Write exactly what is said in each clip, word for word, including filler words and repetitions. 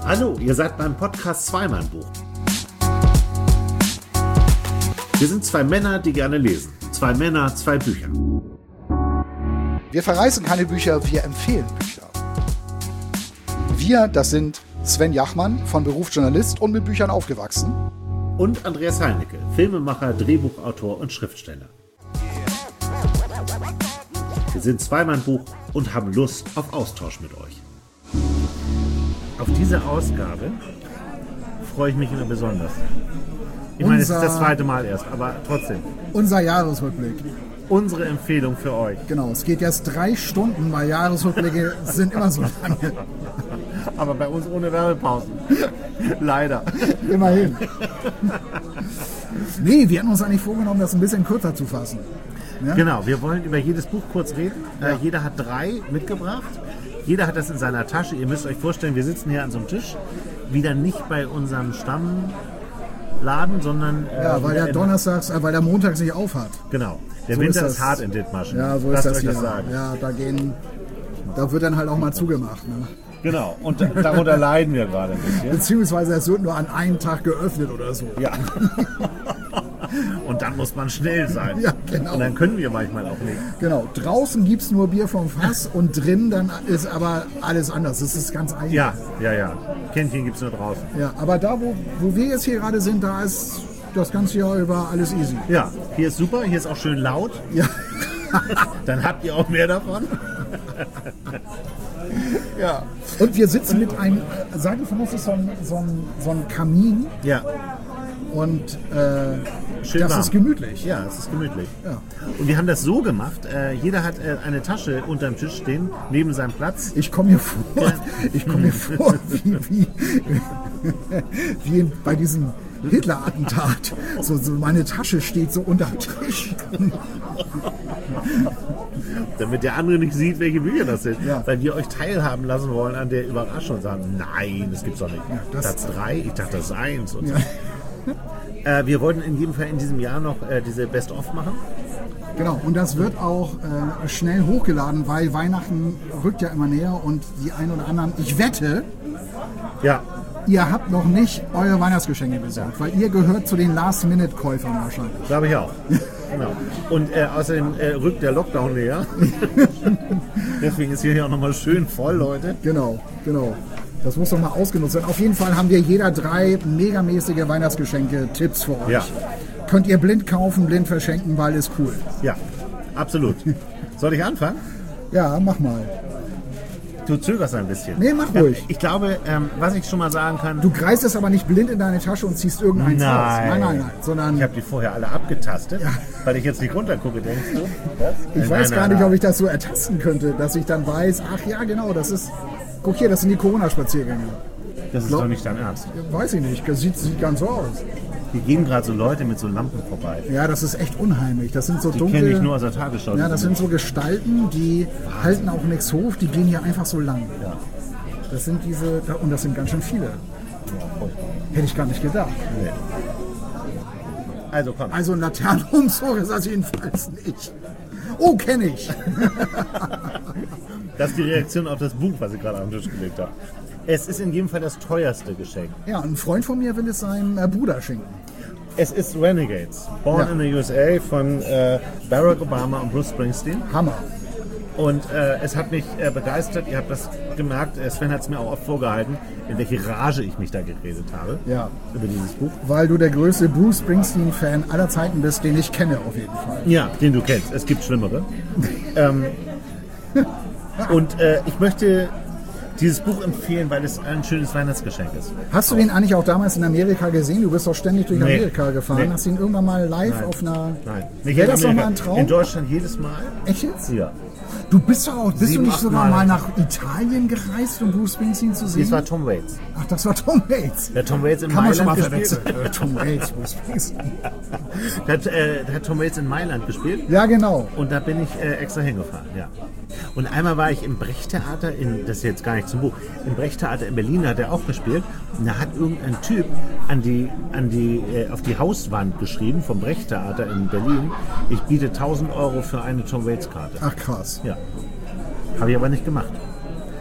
Hallo, ihr seid beim Podcast Zweimann-Buch. Wir sind zwei Männer, die gerne lesen. Zwei Männer, zwei Bücher. Wir verreißen keine Bücher, wir empfehlen Bücher. Wir, das sind Sven Jachmann, von Beruf Journalist und mit Büchern aufgewachsen. Und Andreas Heinecke, Filmemacher, Drehbuchautor und Schriftsteller. Wir sind Zweimann-Buch und haben Lust auf Austausch mit euch. Auf diese Ausgabe freue ich mich immer besonders. Ich meine, es ist das zweite Mal erst, aber trotzdem. Unser Jahresrückblick. Unsere Empfehlung für euch. Genau, es geht jetzt drei Stunden, weil Jahresrückblicke sind immer so lange. Aber bei uns ohne Werbepausen. Leider. Immerhin. Nee, wir hatten uns eigentlich vorgenommen, das ein bisschen kürzer zu fassen. Ja? Genau, wir wollen über jedes Buch kurz reden. Ja. Äh, jeder hat drei mitgebracht. Jeder hat das in seiner Tasche. Ihr müsst euch vorstellen, wir sitzen hier an so einem Tisch. Wieder nicht bei unserem Stammladen, sondern... Äh, ja, weil der Donnerstags, äh, weil der Montags nicht aufhat. Genau. Der so Winter ist, ist hart in Dithmarschen. Ja, so Lasst ist das euch hier. Das sagen. Ja, da gehen... Da wird dann halt auch mal zugemacht. Ne? Genau, und darunter leiden wir gerade ein bisschen. Beziehungsweise es wird nur an einem Tag geöffnet oder so. Ja. Und dann muss man schnell sein. Ja, genau. Und dann können wir manchmal auch nicht. Genau, draußen gibt es nur Bier vom Fass und drin dann ist aber alles anders. Das ist ganz eigen. Ja, ja, ja. Kännchen gibt es nur draußen. Ja, aber da, wo, wo wir jetzt hier gerade sind, da ist das ganze Jahr über alles easy. Ja, hier ist super, hier ist auch schön laut. Ja. Dann habt ihr auch mehr davon. Ja. Und wir sitzen mit einem, sagen von uns ist so ein, so ein, so ein Kamin. Ja. Und äh, Schön das warm. ist gemütlich. Ja, es ist gemütlich. Ja. Und wir haben das so gemacht, äh, jeder hat äh, eine Tasche unterm Tisch stehen, neben seinem Platz. Ich komme mir vor, ich komme mir vor, wie, wie, wie bei diesem Hitler-Attentat. So, so meine Tasche steht so unterm Tisch. Damit der andere nicht sieht, welche Bücher das sind. Ja. Weil wir euch teilhaben lassen wollen an der Überraschung und sagen, nein, das gibt's doch nicht. Ja, das- Platz drei, ich dachte, das ist eins. Und Ja. so. Äh, wir wollten in jedem Fall in diesem Jahr noch äh, diese Best-of machen. Genau, und das wird auch äh, schnell hochgeladen, weil Weihnachten rückt ja immer näher und die einen oder anderen, ich wette, Ja, ihr habt noch nicht eure Weihnachtsgeschenke besorgt, weil ihr gehört zu den Last-Minute-Käufern wahrscheinlich. glaube ich auch. Genau. Und äh, außerdem äh, rückt der Lockdown näher. Deswegen ist hier auch nochmal schön voll, Leute. Genau, genau. Das muss doch mal ausgenutzt werden. Auf jeden Fall haben wir jeder drei megamäßige Weihnachtsgeschenke-Tipps für euch. Ja. Könnt ihr blind kaufen, blind verschenken, weil ist cool. Ja, absolut. Soll ich anfangen? Ja, mach mal. Du zögerst ein bisschen. Nee, mach ruhig. Ich glaube, ähm, was ich schon mal sagen kann... Du greifst es aber nicht blind in deine Tasche und ziehst irgendeins Nein. raus. Nein, nein, nein. Sondern Ich habe die vorher alle abgetastet, Ja. weil ich jetzt nicht runtergucke, denkst du? Das? ich weiß gar nicht, ob ich das so ertasten könnte, dass ich dann weiß, ach ja, genau, das ist... Guck hier, das sind die Corona-Spaziergänge. Das ist Glaub- doch nicht dein Ernst. Weiß ich nicht, das sieht, sieht ganz so aus. Hier gehen gerade so Leute mit so Lampen vorbei. Ja, das ist echt unheimlich. Das sind so Die dunkle... kenne ich nur aus der Tagesschau. Ja, das sind so Gestalten, die halten auch nichts hoch, die gehen hier einfach so lang. Ja. Das sind diese, und das sind ganz schön viele. Hätte ich gar nicht gedacht. Nee. Also komm. Also ein Laternenumzug ist das jedenfalls nicht. Oh, kenne ich. Das ist die Reaktion auf das Buch, was ich gerade auf den Tisch gelegt habe. Es ist in jedem Fall das teuerste Geschenk. Ja, ein Freund von mir will es seinem äh, Bruder schenken. Es ist Renegades, Born Ja. in the U S A von äh, Barack Obama und Bruce Springsteen. Hammer. Und äh, es hat mich äh, begeistert, ihr habt das gemerkt, äh, Sven hat es mir auch oft vorgehalten, in welche Rage ich mich da geredet habe Ja. über dieses Buch. Weil du der größte Bruce Springsteen-Fan aller Zeiten bist, den ich kenne auf jeden Fall. Ja, den du kennst, es gibt schlimmere. ähm, und äh, ich möchte dieses Buch empfehlen, weil es ein schönes Weihnachtsgeschenk ist. Hast du den eigentlich auch damals in Amerika gesehen? Du bist doch ständig durch Nee. Amerika gefahren. Nee. Hast du ihn irgendwann mal live Nein. auf einer... Nein. Nicht Wäre in das doch Amerika. mal ein Traum? In Deutschland jedes Mal? Echt jetzt? Ja. Du bist doch auch, bist Sieben, du nicht acht sogar Mal. mal nach Italien gereist, um Bruce Springsteen zu sehen? Das war Tom Waits. Ach, das war Tom Waits. Der Tom Waits in Kann man schon mal Mailand gespielt. verwechseln. Äh, Tom Waits, Bruce Springsteen. Der hat, äh, der hat Tom Waits in Mailand gespielt. Ja, genau. Und da bin ich äh, extra hingefahren, ja. Und einmal war ich im Brecht-Theater, in, das ist jetzt gar nicht zum Buch, im Brecht-Theater in Berlin hat er auch gespielt. Und da hat irgendein Typ an die, an die, äh, auf die Hauswand geschrieben vom Brecht-Theater in Berlin, ich biete tausend Euro für eine Tom Waits-Karte. Ach, krass. Ja. Habe ich aber nicht gemacht.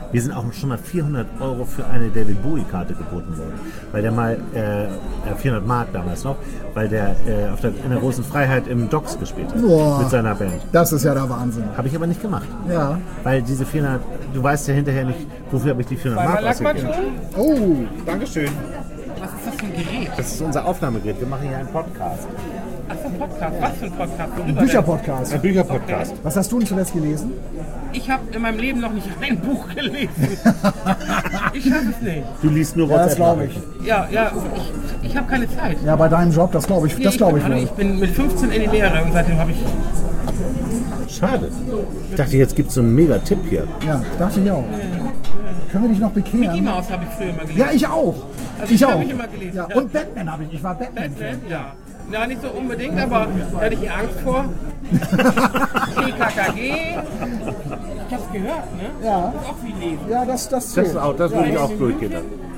mir sind auch schon mal vierhundert Euro für eine David Bowie-Karte geboten worden. Weil der mal, äh, vierhundert Mark damals noch, weil der, äh, auf der in der großen Freiheit im Docks gespielt hat. Boah, mit seiner Band. Das ist ja der Wahnsinn. Habe ich aber nicht gemacht. Ja. Weil diese vierhundert, du weißt ja hinterher nicht, wofür habe ich die vierhundert Mark ausgegeben. Oh, Dankeschön. Was ist das für ein Gerät? Das ist unser Aufnahmegerät. Wir machen hier einen Podcast. Ach so, ein Podcast. Was für ein Podcast? ein Bücherpodcast. Ein Bücherpodcast. Was hast du denn zuletzt gelesen? Ich habe in meinem Leben noch nicht ein Buch gelesen. Ich habe es nicht. Du liest nur Ja, das WhatsApp. glaube ich. Ja, ja, ich, ich habe keine Zeit. Ja, bei deinem Job, das glaube ich, Nee, das glaube ich bin, wohl. ich bin mit fünfzehn in die Lehre und seitdem habe ich... Schade. Ich dachte, jetzt gibt es so einen Mega-Tipp hier. Ja, dachte ich auch. Können wir dich noch Mickey bekehren? Mouse habe ich früher immer gelesen. Ja, ich auch. Also ich ich hab auch. mich immer gelesen. Ja, und Batman habe ich. Ich war Batman. Batman, ja. Ja, nicht so unbedingt, aber da hatte ich hier Angst vor. T K K G. Ich hab's gehört, ne? Ja. Das ist auch viel lesen. Ja, das, das Das, zählt. ist auch, das würde ich auch durchgehen.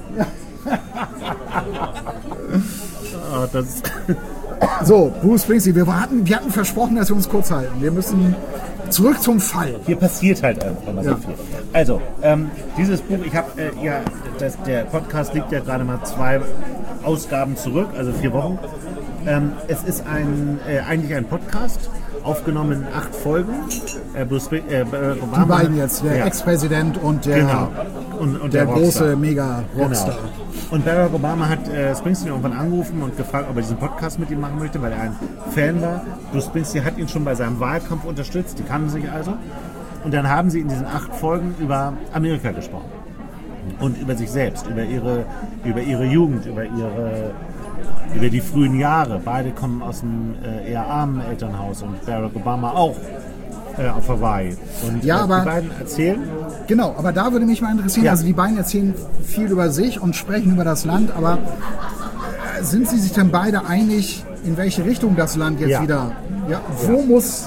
Ah, das ist So, Bruce Springsteen, wir hatten, wir hatten versprochen, dass wir uns kurz halten. Wir müssen zurück zum Fall. Hier passiert halt einfach mal so Ja. viel. Also, ähm, dieses Buch, ich habe äh, ja, das, der Podcast liegt ja gerade mal zwei Ausgaben zurück, also vier Wochen. Ähm, es ist ein, äh, eigentlich ein Podcast, aufgenommen in acht Folgen. Äh, Bruce, Spring- äh, Barack Obama, Die beiden jetzt, der ja, Ex-Präsident und der, genau. und, und der, der, große Rockstar. Mega-Rockstar. Genau. Und Barack Obama hat äh, Springsteen irgendwann angerufen und gefragt, ob er diesen Podcast mit ihm machen möchte, weil er ein Fan war. Bruce Springsteen hat ihn schon bei seinem Wahlkampf unterstützt, die kannten sich also. Und dann haben sie in diesen acht Folgen über Amerika gesprochen. Und über sich selbst, über ihre, über ihre Jugend, über ihre über die frühen Jahre. Beide kommen aus einem äh, eher armen Elternhaus und Barack Obama auch äh, auf Hawaii. Und Ja, äh, aber- die beiden erzählen. Genau, aber da würde mich mal interessieren, Ja. also die beiden erzählen viel über sich und sprechen über das Land, aber äh, sind sie sich denn beide einig, in welche Richtung das Land jetzt Ja. wieder, ja, wo muss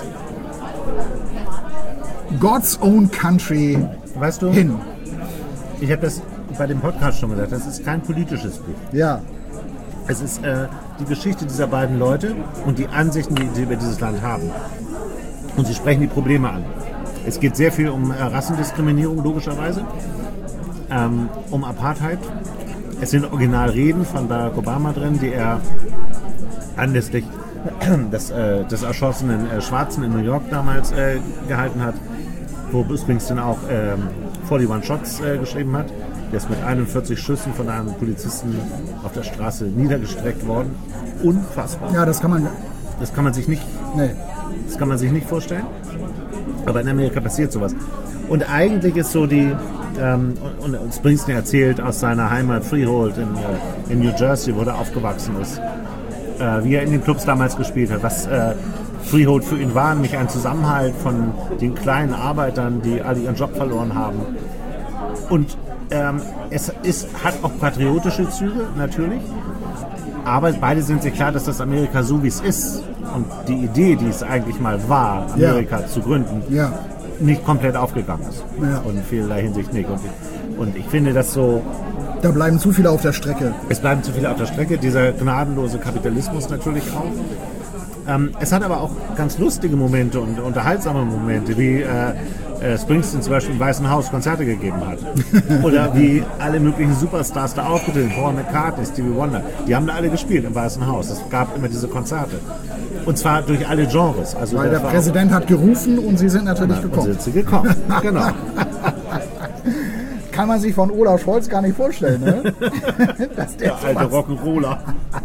God's own country Weißt du, hin? ich habe das bei dem Podcast schon gesagt, das ist kein politisches Buch. Ja, Es ist äh, die Geschichte dieser beiden Leute und die Ansichten, die sie über dieses Land haben. Und sie sprechen die Probleme an. Es geht sehr viel um äh, Rassendiskriminierung, logischerweise, ähm, um Apartheid. Es sind Originalreden von Barack Obama drin, die er anlässlich des, äh, des erschossenen äh, Schwarzen in New York damals äh, gehalten hat, wo Bruce Springsteen auch ähm, einundvierzig Shots äh, geschrieben hat. Der ist mit einundvierzig Schüssen von einem Polizisten auf der Straße niedergestreckt worden. Unfassbar. ja, das kann man, Das kann man sich nicht, nee. das kann man sich nicht vorstellen. Aber in Amerika passiert sowas. Und eigentlich ist so die, ähm, und, und Springsteen erzählt aus seiner Heimat Freehold in, äh, in New Jersey, wo er aufgewachsen ist, äh, wie er in den Clubs damals gespielt hat, was äh, Freehold für ihn war, nämlich ein Zusammenhalt von den kleinen Arbeitern, die alle ihren Job verloren haben. Und ähm, es ist, hat auch patriotische Züge, natürlich. Aber beide sind sich klar, dass das Amerika so wie es ist und die Idee, die es eigentlich mal war, Amerika Ja. zu gründen, Ja. nicht komplett aufgegangen ist. Ja. Und in vielerlei Hinsicht nicht. Und, und ich finde das so, Da bleiben zu viele auf der Strecke. es bleiben zu viele auf der Strecke, dieser gnadenlose Kapitalismus natürlich auch. Ähm, es hat aber auch ganz lustige Momente und unterhaltsame Momente, wie äh, äh, Springsteen zum Beispiel im Weißen Haus Konzerte gegeben hat. Oder wie alle möglichen Superstars da aufgetreten, Paul McCartney, Stevie Wonder, die haben da alle gespielt im Weißen Haus. Es gab immer diese Konzerte. Und zwar durch alle Genres. Also Weil der das war Präsident hat gerufen und sie sind natürlich auch, und gekommen. sind sie gekommen. Genau. Kann man sich von Olaf Scholz gar nicht vorstellen, ne? Dass der Der alte sowas- Rock'n'Roller.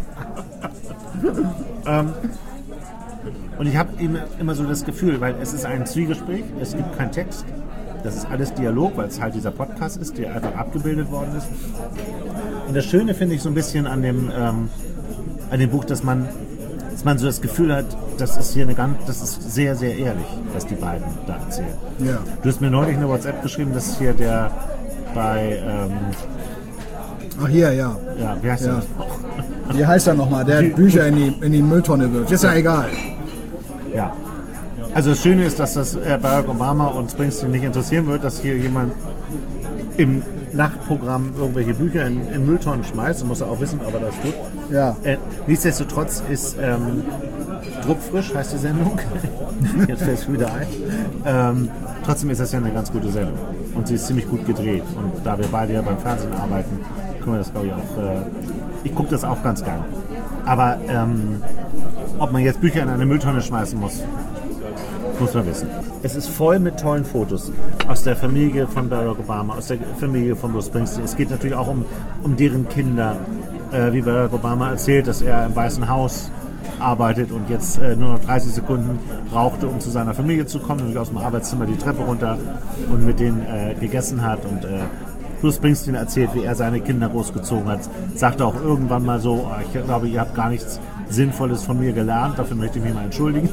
ähm, und ich habe immer, immer so das Gefühl, weil es ist ein Zwiegespräch, es gibt keinen Text, das ist alles Dialog, weil es halt dieser Podcast ist, der einfach abgebildet worden ist. Und das Schöne finde ich so ein bisschen an dem, ähm, an dem Buch, dass man, dass man so das Gefühl hat, das ist hier eine ganz, das ist sehr, sehr ehrlich, was die beiden da erzählen. Ja. Du hast mir neulich eine WhatsApp geschrieben, dass hier der bei, ähm, Ach hier, ja. ja, wie heißt Ja. der noch? Wie heißt er nochmal? Der Bücher in die, in die Mülltonne wirft. Ist ja egal. Ja. Also das Schöne ist, dass das äh, Barack Obama und Springsteen nicht interessieren wird, dass hier jemand im Nachtprogramm irgendwelche Bücher in, in Mülltonnen schmeißt. Und muss er auch wissen, ob er das tut. Ja. Äh, nichtsdestotrotz ist, ähm, druckfrisch, heißt die Sendung. Jetzt fällt es wieder ein. Ähm, trotzdem ist das ja eine ganz gute Sendung. Und sie ist ziemlich gut gedreht. Und da wir beide ja beim Fernsehen arbeiten, können wir das, glaube ich, auch... Äh, ich gucke das auch ganz gern. Aber ähm, ob man jetzt Bücher in eine Mülltonne schmeißen muss, muss man wissen. Es ist voll mit tollen Fotos aus der Familie von Barack Obama, aus der Familie von Bruce Springsteen. Es geht natürlich auch um, um deren Kinder, äh, wie Barack Obama erzählt, dass er im Weißen Haus arbeitet und jetzt äh, nur noch dreißig Sekunden brauchte, um zu seiner Familie zu kommen, nämlich aus dem Arbeitszimmer die Treppe runter und mit denen äh, gegessen hat. Und äh, Bruce Springsteen erzählt, wie er seine Kinder großgezogen hat. Sagte auch irgendwann mal so, oh, ich glaube, ihr habt gar nichts Sinnvolles von mir gelernt, dafür möchte ich mich mal entschuldigen.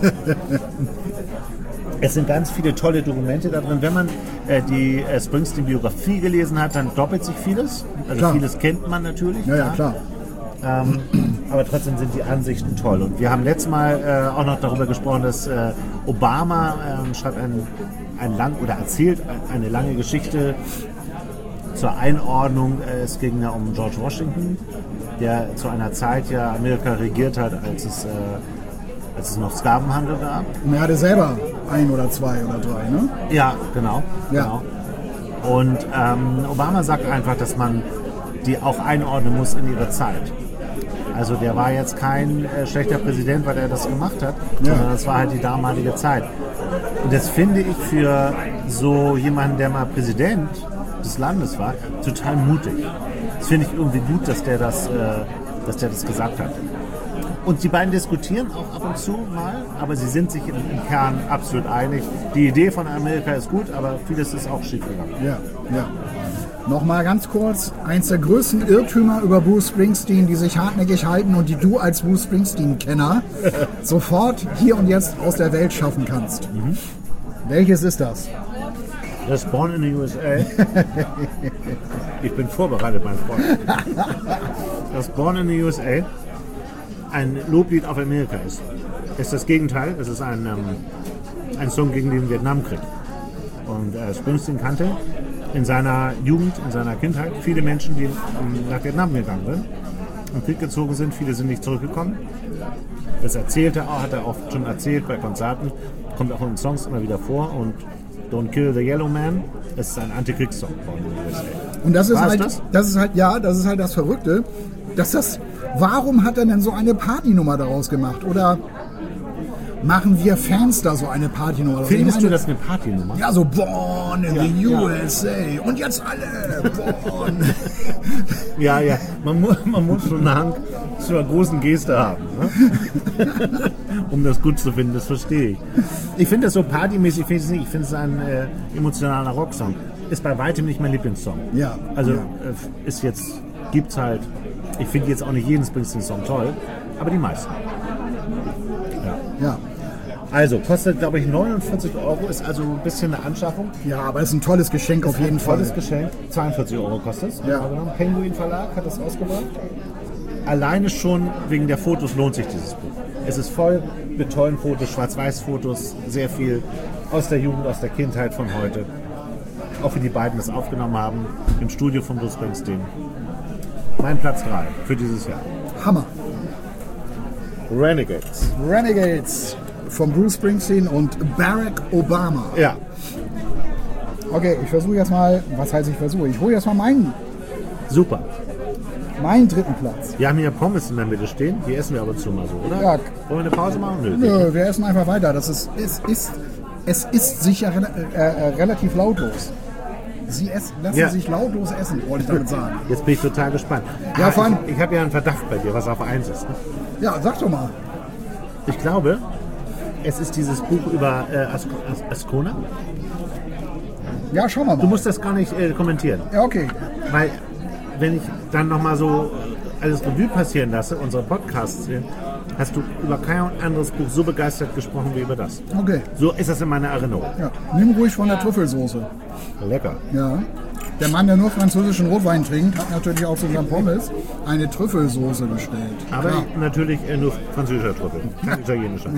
Es sind ganz viele tolle Dokumente da drin. Wenn man äh, die äh, Springsteen-Biografie gelesen hat, dann doppelt sich vieles. Also klar. Vieles kennt man natürlich. Ja, ja, klar. Ähm, aber trotzdem sind die Ansichten toll. Und wir haben letztes Mal äh, auch noch darüber gesprochen, dass äh, Obama äh, schreibt ein, ein lang oder erzählt eine lange Geschichte zur Einordnung. Äh, es ging ja um George Washington, der zu einer Zeit ja Amerika regiert hat, als es, äh, als es noch Sklavenhandel gab. Und er hatte selber ein oder zwei oder drei, ne? Ja, genau. Ja. genau. Und ähm, Obama sagt einfach, dass man die auch einordnen muss in ihre Zeit. Also der war jetzt kein äh, schlechter Präsident, weil er das gemacht hat, Ja. sondern das war halt die damalige Zeit. Und das finde ich für so jemanden, der mal Präsident des Landes war, total mutig. Das finde ich irgendwie gut, dass der das, äh, dass der das gesagt hat. Und die beiden diskutieren auch ab und zu mal, aber sie sind sich im, im Kern absolut einig. Die Idee von Amerika ist gut, aber vieles ist auch schief gegangen. Ja, ja. Nochmal ganz kurz, eins der größten Irrtümer über Bruce Springsteen, die sich hartnäckig halten und die du als Bruce Springsteen-Kenner sofort hier und jetzt aus der Welt schaffen kannst. Mhm. Welches ist das? Das ist Born in the U S A. Ich bin vorbereitet, mein Freund. Das Born in the U S A ein Loblied auf Amerika ist. Ist das Gegenteil. Es ist ein, ähm, ein Song gegen den Vietnamkrieg. Und äh, Springsteen kannte in seiner Jugend, in seiner Kindheit viele Menschen, die ähm, nach Vietnam gegangen sind, im Krieg gezogen sind. Viele sind nicht zurückgekommen. Das erzählte er, hat er oft schon erzählt bei Konzerten. Kommt auch in Songs immer wieder vor. Und Don't Kill the Yellow Man, es ist ein Antikriegssong von den U S A. Und das ist War es halt, das? das ist halt, ja, das ist halt das Verrückte, dass das, warum hat er denn so eine Partynummer daraus gemacht? Oder machen wir Fans da so eine Partynummer daraus? Findest Ich du meine, das eine Partynummer? ja, so Born in Ja, the ja. U S A und jetzt alle Born. Ja, ja, man muss, man muss schon einen Hang zu einer großen Geste haben, ne? Um das gut zu finden, das verstehe ich. Ich finde das so partymäßig, finde ich es nicht. Ich finde es ein äh, emotionaler Rocksong. Ist bei weitem nicht mein Lieblingssong. Ja, Also ja. äh, ist jetzt, gibt's halt, ich finde jetzt auch nicht jeden Springsteen-Song toll, aber die meisten. Ja. Also, kostet, glaube ich, neunundvierzig Euro, ist also ein bisschen eine Anschaffung. ja, aber es ist ein tolles Geschenk auf jeden Ein tolles Fall. Geschenk. zweiundvierzig Euro kostet es. Ja. Penguin Verlag hat das rausgebracht. Alleine schon wegen der Fotos lohnt sich dieses Buch. Es ist voll mit tollen Fotos, Schwarz-Weiß-Fotos, sehr viel aus der Jugend, aus der Kindheit von heute. Auch wie die beiden das aufgenommen haben im Studio von Bruce Springsteen. Mein Platz drei für dieses Jahr. Hammer. Renegades. Renegades von Bruce Springsteen und Barack Obama. Ja, Okay, ich versuche jetzt mal, was heißt ich versuche? Ich hole jetzt mal meinen, super. meinen dritten Platz. Wir haben hier Pommes in der Mitte stehen, die essen wir aber zu mal so, oder? Ja. Wollen wir eine Pause machen? Nö. Nö, wir essen einfach weiter. Das ist, es ist, es ist sicher rela- äh, äh, relativ lautlos. Sie essen, lassen Ja. sich lautlos essen, wollte ich damit sagen. Jetzt bin ich total gespannt. Ja, Ah, vor allem- ich ich habe ja einen Verdacht bei dir, was auf eins ist. Ne? Ja, sag doch mal. Ich glaube, es ist dieses Buch über äh, As- As- Ascona. Ja, schauen wir Du mal. musst das gar nicht äh, kommentieren, Ja, okay. weil wenn ich dann nochmal so alles Revue passieren lasse, unsere Podcasts, äh, hast du über kein anderes Buch so begeistert gesprochen wie über das. Okay. So ist das in meiner Erinnerung. Ja. Nimm ruhig von der Trüffelsoße. Lecker. Ja. Der Mann, der nur französischen Rotwein trinkt, hat natürlich auch zu seinem Pommes eine Trüffelsoße bestellt. Aber Klar. natürlich äh, nur französischer Trüffel, kein italienischer.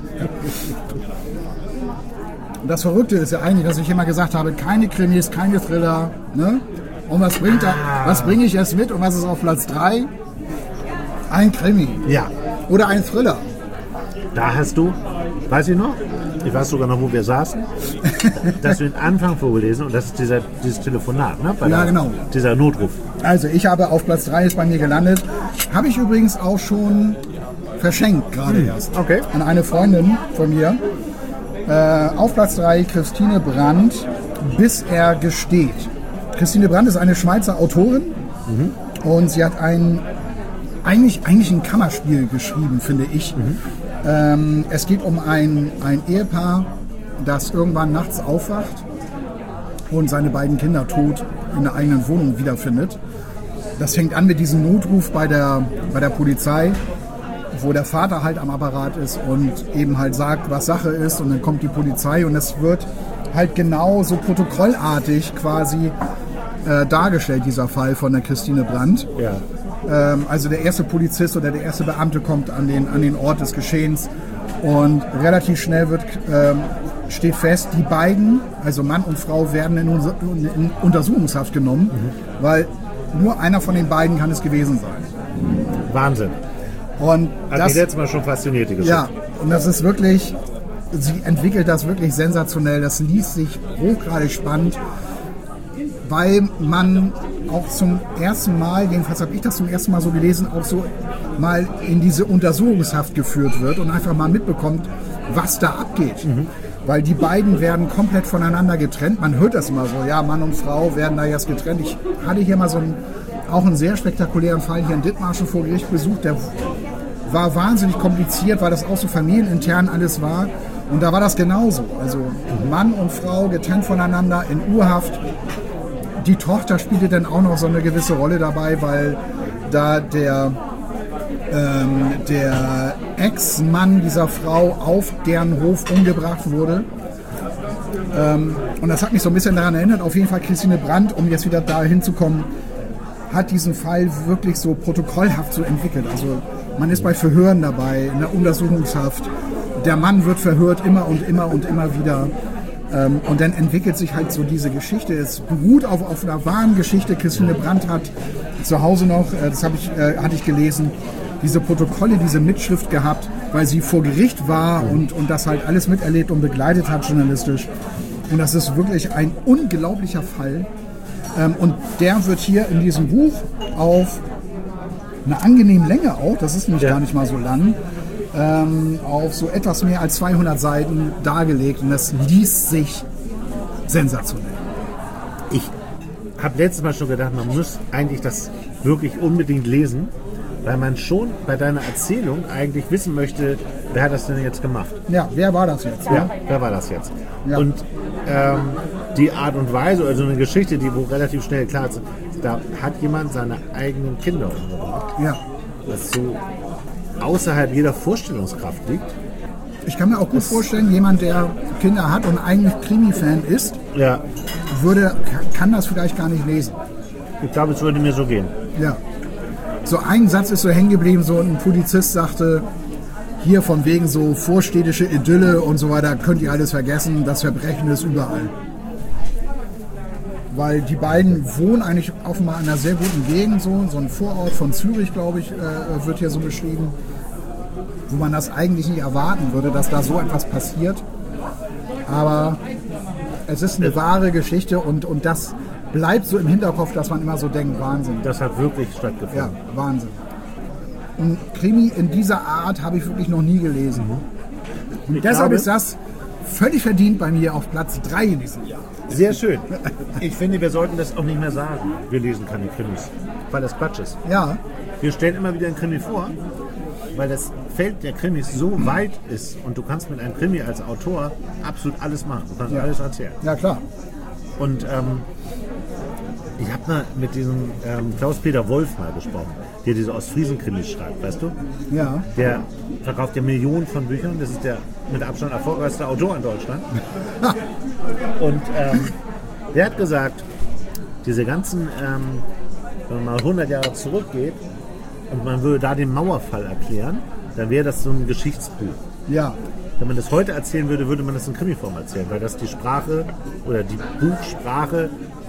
Und das Verrückte ist ja eigentlich, dass ich immer gesagt habe, keine Krimis, keine Thriller. Ne? Und was bringt da, was bringe ich jetzt mit und was ist auf Platz drei? Ein Krimi. Ja. Oder ein Thriller. Da hast du, weiß ich noch, ich weiß sogar noch, wo wir saßen, dass wir den Anfang vorgelesen und das ist dieser, dieses Telefonat, ne? Bei Ja, der, genau. Dieser Notruf. Also ich habe auf Platz drei ist bei mir gelandet. Habe ich übrigens auch schon verschenkt gerade Hm, erst. okay. An eine Freundin von mir. Äh, auf Platz drei Christine Brandt, Bis er gesteht. Christine Brandt ist eine Schweizer Autorin mhm. und sie hat ein eigentlich, eigentlich ein Kammerspiel geschrieben, finde ich. Mhm. Ähm, es geht um ein, ein Ehepaar, das irgendwann nachts aufwacht und seine beiden Kinder tot in der eigenen Wohnung wiederfindet. Das fängt an mit diesem Notruf bei der, bei der Polizei, wo der Vater halt am Apparat ist und eben halt sagt, was Sache ist, und dann kommt die Polizei und es wird halt genau so protokollartig quasi äh, dargestellt, dieser Fall von der Christine Brandt. Ja. Ähm, also der erste Polizist oder der erste Beamte kommt an den, an den Ort des Geschehens und relativ schnell wird, ähm, steht fest, die beiden, also Mann und Frau, werden in, in Untersuchungshaft genommen, mhm. weil nur einer von den beiden kann es gewesen sein. Wahnsinn. Und Hat das, mich letztes Mal schon fasziniert, die Geschichte. ja, und das ist wirklich, sie entwickelt das wirklich sensationell. Das liest sich hochgradig spannend, weil man auch zum ersten Mal, jedenfalls habe ich das zum ersten Mal so gelesen, auch so mal in diese Untersuchungshaft geführt wird und einfach mal mitbekommt, was da abgeht. Mhm. Weil die beiden werden komplett voneinander getrennt. Man hört das immer so, ja, Mann und Frau werden da jetzt getrennt. Ich hatte hier mal so einen, auch einen sehr spektakulären Fall hier in Dithmarschen vor Gericht besucht, der war wahnsinnig kompliziert, weil das auch so familienintern alles war. Und da war das genauso. Also Mann und Frau getrennt voneinander in Urhaft. Die Tochter spielte dann auch noch so eine gewisse Rolle dabei, weil da der, ähm, der Ex-Mann dieser Frau auf deren Hof umgebracht wurde. Ähm, und das hat mich so ein bisschen daran erinnert. Auf jeden Fall Christine Brandt, um jetzt wieder da hinzukommen, hat diesen Fall wirklich so protokollhaft so entwickelt. Also man ist bei Verhören dabei, in der Untersuchungshaft. Der Mann wird verhört immer und immer und immer wieder. Ähm, und dann entwickelt sich halt so diese Geschichte. Es beruht auf, auf einer wahren Geschichte. Christine Brandt hat zu Hause noch, äh, das hab ich, äh, hatte ich gelesen, diese Protokolle, diese Mitschrift gehabt, weil sie vor Gericht war und, und das halt alles miterlebt und begleitet hat journalistisch. Und das ist wirklich ein unglaublicher Fall. Ähm, und der wird hier in diesem Buch auf eine angenehme Länge auch, das ist nämlich ja. gar nicht mal so lang, ähm, auf so etwas mehr als zweihundert Seiten dargelegt, und das liest sich sensationell. Ich habe letztes Mal schon gedacht, man muss eigentlich das wirklich unbedingt lesen, weil man schon bei deiner Erzählung eigentlich wissen möchte, wer hat das denn jetzt gemacht? Ja, wer war das jetzt? Ja, ja wer war das jetzt? Ja. Und ähm, die Art und Weise, also eine Geschichte, die wo relativ schnell klar ist, da hat jemand seine eigenen Kinder umgebracht. Ja. Was so außerhalb jeder Vorstellungskraft liegt. Ich kann mir auch gut vorstellen, jemand, der Kinder hat und eigentlich Krimi-Fan ist, ja. würde, kann das vielleicht gar nicht lesen. Ich glaube, es würde mir so gehen. Ja. So ein Satz ist so hängen geblieben, so ein Polizist sagte, hier von wegen so vorstädtische Idylle und so weiter, könnt ihr alles vergessen, das Verbrechen ist überall. Weil die beiden wohnen eigentlich offenbar in einer sehr guten Gegend, so, so ein Vorort von Zürich, glaube ich, äh, wird hier so beschrieben, wo man das eigentlich nicht erwarten würde, dass da so etwas passiert. Aber es ist eine wahre Geschichte, und, und das bleibt so im Hinterkopf, dass man immer so denkt, Wahnsinn. Das hat wirklich stattgefunden. Ja, Wahnsinn. Ein Krimi in dieser Art habe ich wirklich noch nie gelesen. Und ich deshalb glaube, ist das völlig verdient bei mir auf Platz drei in diesem Jahr. Sehr schön. Ich finde, wir sollten das auch nicht mehr sagen. Wir lesen keine Krimis, weil das Quatsch ist. Ja. Wir stellen immer wieder einen Krimi vor, weil das Feld der Krimis so weit ist, und du kannst mit einem Krimi als Autor absolut alles machen. Du kannst Ja. alles erzählen. Ja, klar. Und ähm, ich habe mal mit diesem ähm, Klaus-Peter Wolf mal gesprochen, der diese Ostfriesen-Krimis schreibt, weißt du? Ja. Der verkauft ja Millionen von Büchern. Das ist der mit Abstand erfolgreichste Autor in Deutschland. Und ähm, der hat gesagt, diese ganzen, ähm, wenn man mal hundert Jahre zurückgeht und man würde da den Mauerfall erklären, dann wäre das so ein Geschichtsbuch. Ja. Wenn man das heute erzählen würde, würde man das in Krimiform erzählen, weil das die Sprache oder die Buchsprache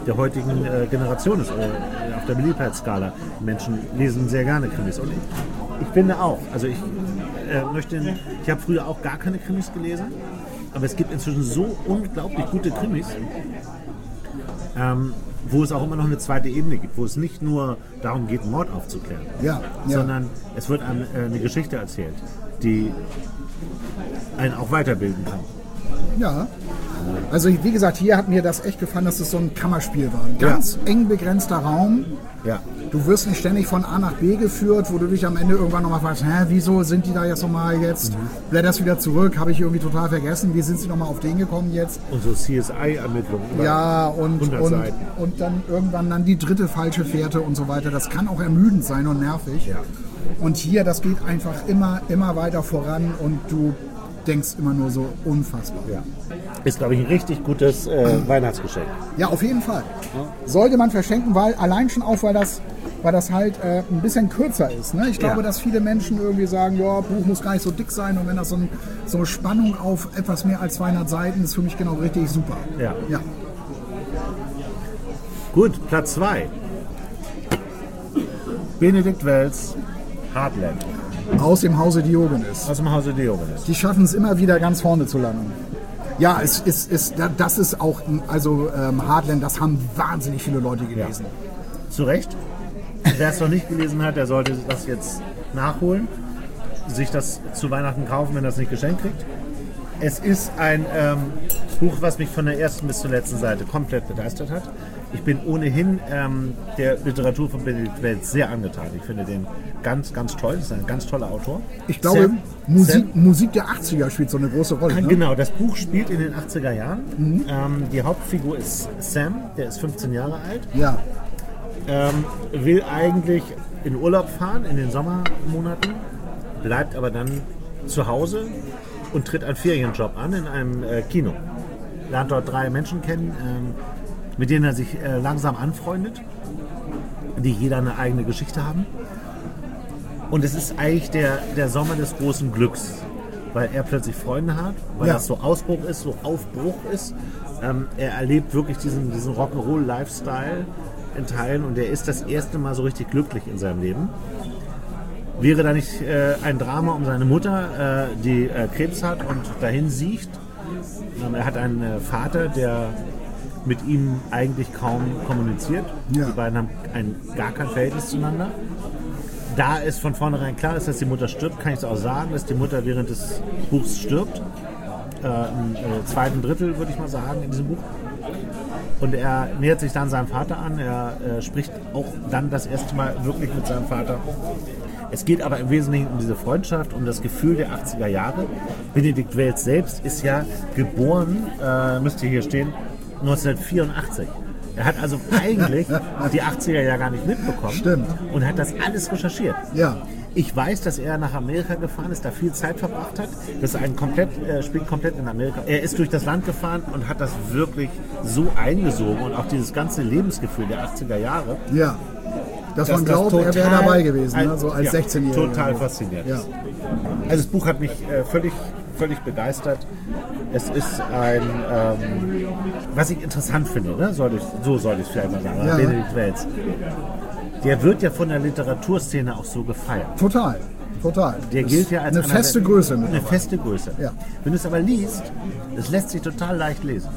der heutigen äh, Generation ist, äh, auf der Beliebtheitsskala. Menschen lesen sehr gerne Krimis. Und ich, ich finde auch, also ich äh, möchte, ich habe früher auch gar keine Krimis gelesen, aber es gibt inzwischen so unglaublich gute Krimis, ähm, wo es auch immer noch eine zweite Ebene gibt, wo es nicht nur darum geht, Mord aufzuklären, Ja, ja. sondern es wird einem äh, eine Geschichte erzählt, die einen auch weiterbilden kann. Ja. Also wie gesagt, hier hat mir das echt gefallen, dass es so ein Kammerspiel war. Ein ganz Ja. eng begrenzter Raum. Ja. Du wirst nicht ständig von A nach B geführt, wo du dich am Ende irgendwann nochmal fragst, hä, wieso sind die da jetzt nochmal jetzt? Mhm. Blätterst wieder zurück, habe ich irgendwie total vergessen. Wie sind sie nochmal auf den gekommen jetzt? Und so C S I-Ermittlungen. Ja, und, hundert und, Seiten. und dann irgendwann dann die dritte falsche Fährte und so weiter. Das kann auch ermüdend sein und nervig. Ja. Und hier, das geht einfach immer, immer weiter voran und du denkst immer nur so unfassbar. Ja. Ist, glaube ich, ein richtig gutes äh, Weihnachtsgeschenk. Ja, auf jeden Fall. Sollte man verschenken, weil allein schon auch, weil das, weil das halt äh, ein bisschen kürzer ist. Ne? Ich glaube, Ja. dass viele Menschen irgendwie sagen, ja, Buch muss gar nicht so dick sein und wenn das so, ein, so eine Spannung auf etwas mehr als zweihundert Seiten ist, für mich genau richtig super. Ja. Ja. Gut, Platz zwei. Benedikt Wells, Heartland. Aus dem Hause Diogenes. Aus dem Hause Diogenes. Die schaffen es immer wieder ganz vorne zu landen. Ja, es ist, ist, das ist auch, also ähm, Heartland, das haben wahnsinnig viele Leute gelesen. Zu Recht. Wer es noch nicht gelesen hat, der sollte das jetzt nachholen, sich das zu Weihnachten kaufen, wenn er es nicht geschenkt kriegt. Es ist ein ähm, Buch, was mich von der ersten bis zur letzten Seite komplett begeistert hat. Ich bin ohnehin ähm, der Literatur von Benedikt Wells sehr angetan. Ich finde den ganz, ganz toll. Das ist ein ganz toller Autor. Ich glaube, Sam, Musik, Sam, Musik der achtziger spielt so eine große Rolle. Ne? Genau, das Buch spielt in den achtziger Jahren. Ähm, die Hauptfigur ist Sam, der ist fünfzehn Jahre alt. Ja, Ähm, will eigentlich in Urlaub fahren in den Sommermonaten, bleibt aber dann zu Hause und tritt einen Ferienjob an in einem äh, Kino. Lernt dort drei Menschen kennen, ähm, mit denen er sich äh, langsam anfreundet, die jeder eine eigene Geschichte haben. Und es ist eigentlich der, der Sommer des großen Glücks, weil er plötzlich Freunde hat, weil Ja. das so Ausbruch ist, so Aufbruch ist. Ähm, er erlebt wirklich diesen, diesen Rock'n'Roll-Lifestyle in Teilen und er ist das erste Mal so richtig glücklich in seinem Leben. Wäre da nicht äh, ein Drama um seine Mutter, äh, die äh, Krebs hat und dahin siecht? Ähm, er hat einen äh, Vater, der mit ihm eigentlich kaum kommuniziert. Ja. Die beiden haben ein, gar kein Verhältnis zueinander. Da es von vornherein klar ist, dass die Mutter stirbt, kann ich es auch sagen, dass die Mutter während des Buchs stirbt. Äh, Im äh, zweiten Drittel, würde ich mal sagen, in diesem Buch. Und er nähert sich dann seinem Vater an. Er äh, spricht auch dann das erste Mal wirklich mit seinem Vater. Es geht aber im Wesentlichen um diese Freundschaft, um das Gefühl der achtziger Jahre. Benedikt Wells selbst ist ja geboren, äh, müsste hier stehen, neunzehnhundertvierundachtzig. Er hat also eigentlich die achtziger ja gar nicht mitbekommen. Stimmt. Und hat das alles recherchiert. ja. Ich weiß, dass er nach Amerika gefahren ist, da viel Zeit verbracht hat. Das ist ein komplett, äh, spielt komplett in Amerika. Er ist durch das Land gefahren und hat das wirklich so eingesogen und auch dieses ganze Lebensgefühl der achtziger Jahre. Ja. Dass man das glaubt, er wäre total dabei gewesen, ne? ein- so als ja, sechzehnjähriger. Total faszinierend. Ja. Also das Buch hat mich äh, völlig, völlig begeistert. Es ist ein, ähm, was ich interessant finde, ne? soll ich, so soll ich es vielleicht mal sagen, Ja. Benedikt Wells. Der wird ja von der Literaturszene auch so gefeiert. Total. Total. Der Das gilt ja als eine einer feste der- Größe Eine mittlerweile. feste Größe. Ja. Wenn du es aber liest, es lässt sich total leicht lesen.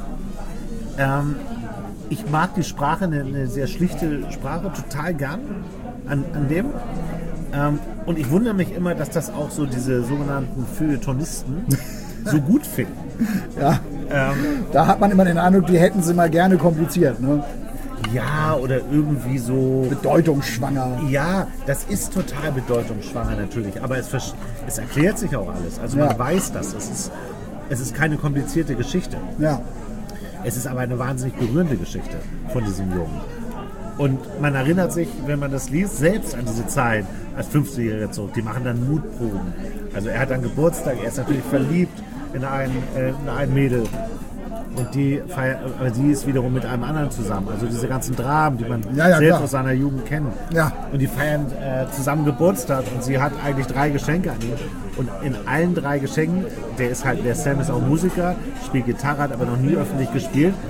Ähm, ich mag die Sprache, eine, eine sehr schlichte Sprache, total gern an, an dem. Ähm, und ich wundere mich immer, dass das auch so diese sogenannten Feuilletonisten so gut finden. Ja. Ähm, Da hat man immer den Eindruck, die hätten sie mal gerne kompliziert. Ne? ja, oder irgendwie so. Bedeutungsschwanger. Ja, das ist total bedeutungsschwanger natürlich, aber es, versch- es erklärt sich auch alles. Also Ja. man weiß das. Es ist, es ist keine komplizierte Geschichte. Ja. Es ist aber eine wahnsinnig berührende Geschichte von diesem Jungen. Und man erinnert sich, wenn man das liest, selbst an diese Zeit als fünfzigjähriger zurück. Die machen dann Mutproben. Also er hat dann Geburtstag, er ist natürlich verliebt in ein, äh, in ein Mädel. Und die feiert, aber sie ist wiederum mit einem anderen zusammen. Also diese ganzen Dramen, die man Ja, ja, selbst klar. aus seiner Jugend kennt. Ja. Und die feiern äh, zusammen Geburtstag und sie hat eigentlich drei Geschenke an ihn. Und in allen drei Geschenken, der ist halt, der Sam ist auch Musiker, spielt Gitarre, hat aber noch nie öffentlich gespielt.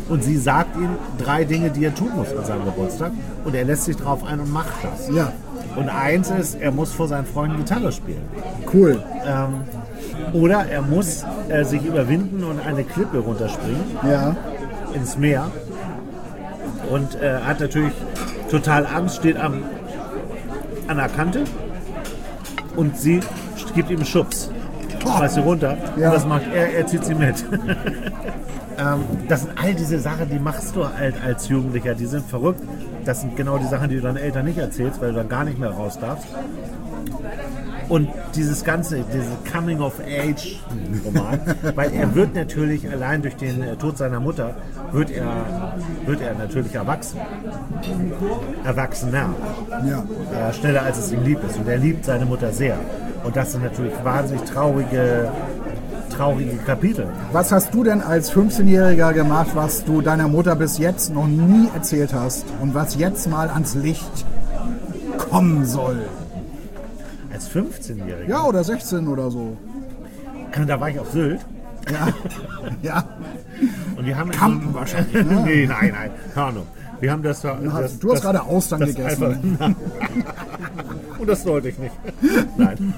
Und sie sagt ihm drei Dinge, die er tun muss an seinem Geburtstag. Und er lässt sich drauf ein und macht das. Ja. Und eins ist, er muss vor seinen Freunden Gitarre spielen. Cool. Ähm, oder er muss äh, sich überwinden und eine Klippe runterspringen Ja. ins Meer. Und äh, hat natürlich total Angst, steht am, an der Kante und sie gibt ihm einen Schubs. Schmeißt sie runter. Ja. Und was macht er? Er zieht sie mit. ähm, das sind all diese Sachen, die machst du halt als Jugendlicher. Die sind verrückt. Das sind genau die Sachen, die du deinen Eltern nicht erzählst, weil du dann gar nicht mehr raus darfst. Und dieses ganze, diese Coming-of-Age-Roman, weil er wird natürlich allein durch den äh, Tod seiner Mutter, wird er, wird er natürlich erwachsen. Erwachsener. Ja. Äh, schneller als es ihm lieb ist. Und er liebt seine Mutter sehr. Und das sind natürlich wahnsinnig traurige, traurige Kapitel. Was hast du denn als fünfzehnjähriger gemacht, was du deiner Mutter bis jetzt noch nie erzählt hast und was jetzt mal ans Licht kommen soll? Als fünfzehnjähriger? Ja, oder sechzehn oder so. Da war ich auf Sylt. Ja. Ja. Und wir haben Kampen so, wahrscheinlich, ne? Nee, nein, nein. Keine Ahnung. Wir haben das, das, Du hast das, gerade Austern das gegessen. Einfach, und das sollte ich nicht. Nein.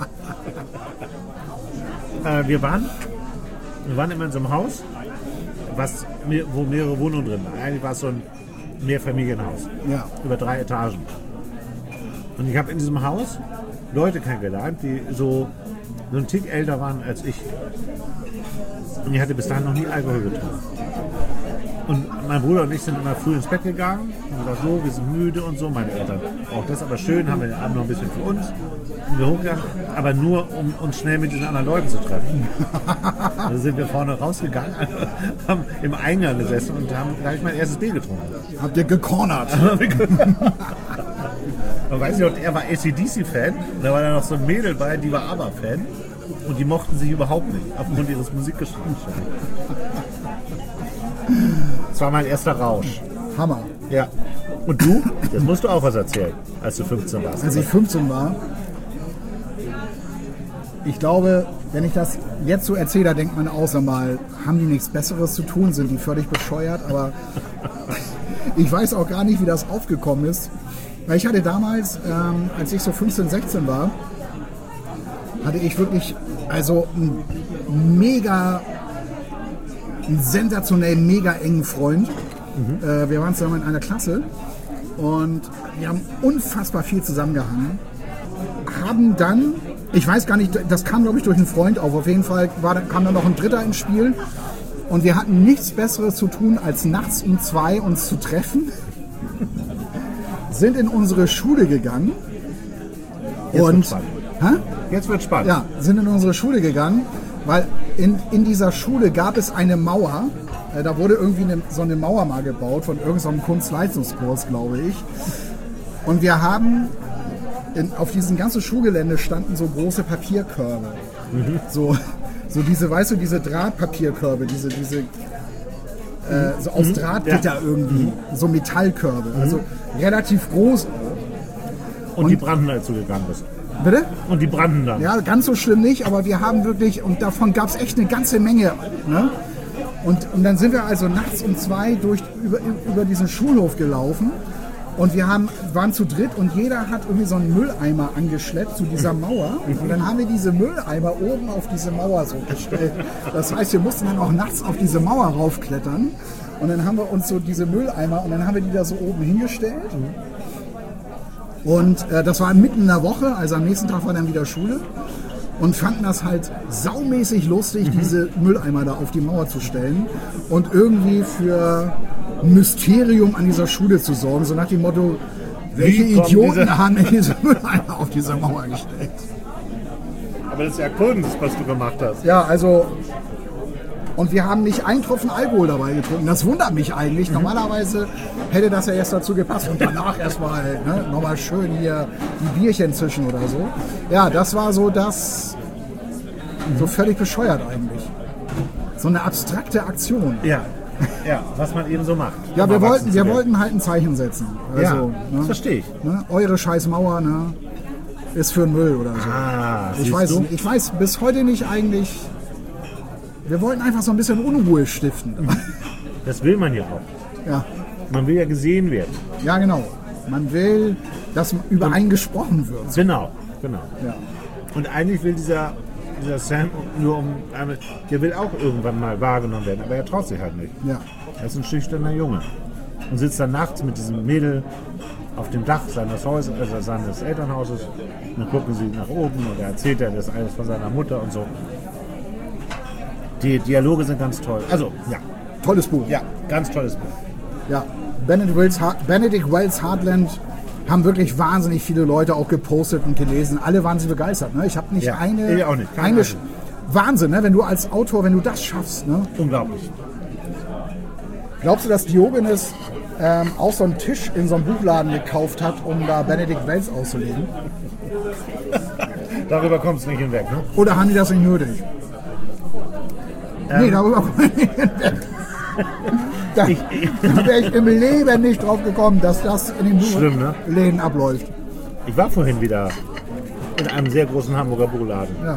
äh, wir, waren, wir waren immer in so einem Haus, was, wo mehrere Wohnungen drin waren. Eigentlich war es so ein Mehrfamilienhaus. Ja. Über drei Etagen. Und ich habe in diesem Haus Leute kennengelernt, die so, so einen Tick älter waren als ich. Und ich hatte bis dahin noch nie Alkohol getrunken. Und mein Bruder und ich sind immer früh ins Bett gegangen. Und gesagt, so, wir sind müde und so. Meine Eltern auch das, aber schön, haben wir den Abend noch ein bisschen für uns. Und wir hochgegangen, aber nur, um uns schnell mit diesen anderen Leuten zu treffen. Da sind wir vorne rausgegangen, haben im Eingang gesessen und haben gleich mein erstes Bier getrunken. Habt ihr gecornert? Und weiß ich noch, er war A C D C-Fan. Und da war da noch so ein Mädel bei, die war ABBA-Fan. Und die mochten sich überhaupt nicht, aufgrund ihres Musikgeschmacks. Das war mein erster Rausch. Hammer. Ja. Und du? Das musst du auch was erzählen, als du fünfzehn warst. Als ich fünfzehn war, ich glaube, wenn ich das jetzt so erzähle, da denkt man außer mal, haben die nichts Besseres zu tun, sind die völlig bescheuert, aber ich weiß auch gar nicht, wie das aufgekommen ist. Weil ich hatte damals, ähm, als ich so fünfzehn, sechzehn war, hatte ich wirklich also einen mega, einen sensationell mega engen Freund. Mhm. Äh, wir waren zusammen in einer Klasse und wir haben unfassbar viel zusammengehangen. Haben dann, ich weiß gar nicht, das kam glaube ich durch einen Freund auf, auf jeden Fall war, kam dann noch ein Dritter ins Spiel und wir hatten nichts Besseres zu tun, als nachts um zwei uns zu treffen. Sind in unsere Schule gegangen. Jetzt und wird spannend. Hä? Jetzt wird spannend. Ja, sind in unsere Schule gegangen, weil in, in dieser Schule gab es eine Mauer. Äh, da wurde irgendwie eine, so eine Mauer mal gebaut von irgendeinem Kunstleistungskurs, glaube ich. Und wir haben in, auf diesem ganzen Schulgelände standen so große Papierkörbe. Mhm. So, so diese, weißt du, diese Drahtpapierkörbe, diese, diese äh, so aus Drahtgitter ja. irgendwie, mhm. so Metallkörbe, mhm. also relativ groß. Und, und die brannten, als du gegangen bist. Bitte? Und die brannten dann. Ja, ganz so schlimm nicht, aber wir haben wirklich, und davon gab es echt eine ganze Menge. Ne? Und, und dann sind wir also nachts um zwei durch, über, über diesen Schulhof gelaufen und wir haben, waren zu dritt und jeder hat irgendwie so einen Mülleimer angeschleppt zu dieser Mauer und dann haben wir diese Mülleimer oben auf diese Mauer so gestellt. Das heißt, wir mussten dann auch nachts auf diese Mauer raufklettern und dann haben wir uns so diese Mülleimer und dann haben wir die da so oben hingestellt. Und äh, das war mitten in der Woche, also am nächsten Tag war dann wieder Schule und fanden das halt saumäßig lustig, mhm. diese Mülleimer da auf die Mauer zu stellen und irgendwie für ein Mysterium an dieser Schule zu sorgen, so nach dem Motto, welche Idioten diese... haben denn diese Mülleimer auf diese Mauer gestellt? Aber das ist ja Kunst, was du gemacht hast. Ja, also... Und wir haben nicht einen Tropfen Alkohol dabei getrunken. Das wundert mich eigentlich. Mhm. Normalerweise hätte das ja erst dazu gepasst. Und danach erstmal ne, nochmal schön hier die Bierchen zischen oder so. Ja, das war so das, mhm. so völlig bescheuert eigentlich. So eine abstrakte Aktion. Ja, ja, was man eben so macht. Ja, wir wollten, wir wollten halt ein Zeichen setzen. Also, ja, ne, das verstehe ich. Ne, eure scheiß Mauer ne, ist für den Müll oder so. Ah, ich, weiß, du? ich weiß bis heute nicht eigentlich... Wir wollten einfach so ein bisschen Unruhe stiften. Das will man ja auch. Ja, Man will ja gesehen werden. ja genau. Man will, dass über einen gesprochen wird. Genau, genau. Ja. Und eigentlich will dieser, dieser Sam nur um, der will auch irgendwann mal wahrgenommen werden, aber er traut sich halt nicht. Ja. Er ist ein schüchterner Junge und sitzt dann nachts mit diesem Mädel auf dem Dach seines Hauses, also seines Elternhauses, und dann gucken sie nach oben und er erzählt er das alles von seiner Mutter und so. Die Dialoge sind ganz toll. Also, ja, Tolles Buch. ja, ganz tolles Buch. Ja. Benedict Wells, Benedict Wells Heartland haben wirklich wahnsinnig viele Leute auch gepostet und gelesen. Alle waren sie begeistert. Ne? Ich habe nicht Ja, eine... ich auch nicht. Keine eine Ahnung. Wahnsinn, ne? Wenn du als Autor, wenn du das schaffst. Ne? Unglaublich. Glaubst du, dass Diogenes ähm, auch so einen Tisch in so einem Buchladen gekauft hat, um da Benedict Wells auszulegen? Darüber kommt es nicht hinweg, ne? Oder haben die das nicht nötig? Ähm. Nee, darüber kommt es nicht hinweg. Da, da wäre ich im Leben nicht drauf gekommen, dass das in den Schlimm, ne? Läden abläuft. Ich war vorhin wieder in einem sehr großen Hamburger Buchladen. Ja.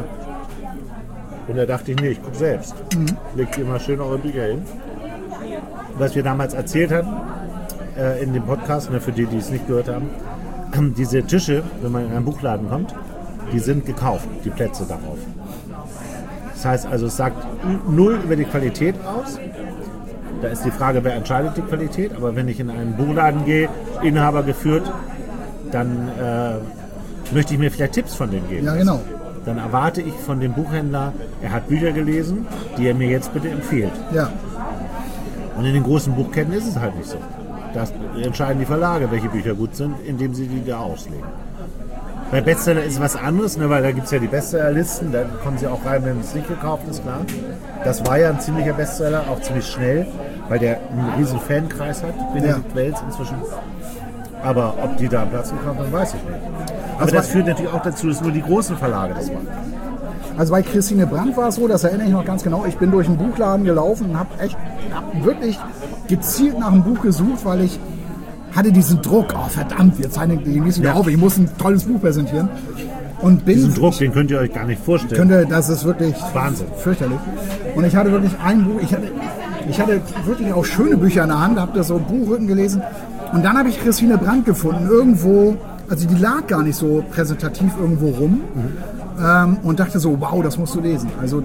Und da dachte ich, nee, ich gucke selbst. Legt ihr mal schön eure Bücher hin. Was wir damals erzählt hatten, äh, in dem Podcast, ne, für die, die es nicht gehört haben, ähm, diese Tische, wenn man in einen Buchladen kommt, die sind gekauft, die Plätze darauf. Das heißt also, es sagt null über die Qualität aus. Da ist die Frage, wer entscheidet die Qualität. Aber wenn ich in einen Buchladen gehe, Inhaber geführt, dann äh, möchte ich mir vielleicht Tipps von denen geben. Ja, genau. Dann erwarte ich von dem Buchhändler, er hat Bücher gelesen, die er mir jetzt bitte empfiehlt. Ja. Und in den großen Buchketten ist es halt nicht so. Da entscheiden die Verlage, welche Bücher gut sind, indem sie die da auslegen. Bei Bestseller ist es was anderes, ne, weil da gibt es ja die Bestsellerlisten, da kommen sie auch rein, wenn es nicht gekauft ist, klar. Das war ja ein ziemlicher Bestseller, auch ziemlich schnell, weil der einen riesen Fankreis hat, Benedict Ja. Wells inzwischen. Aber ob die da einen Platz gekauft haben, weiß ich nicht. Aber Also das bei- führt natürlich auch dazu, dass nur die großen Verlage das machen. Also bei Christine Brandt war es so, das erinnere ich noch ganz genau, ich bin durch einen Buchladen gelaufen und habe echt hab wirklich gezielt nach einem Buch gesucht, weil ich hatte diesen Druck, oh verdammt, jetzt zeichne ich die nächste Ja. auf, ich muss ein tolles Buch präsentieren. Und bin, Diesen Druck, den könnt ihr euch gar nicht vorstellen. könnte, das ist wirklich Wahnsinn. fürchterlich. Und ich hatte wirklich ein Buch, ich hatte, ich hatte wirklich auch schöne Bücher in der Hand, habe das so Buchrücken gelesen. Und dann habe ich Christine Brandt gefunden, irgendwo, also die lag gar nicht so präsentativ irgendwo rum. Ähm, und dachte so, wow, das musst du lesen. Also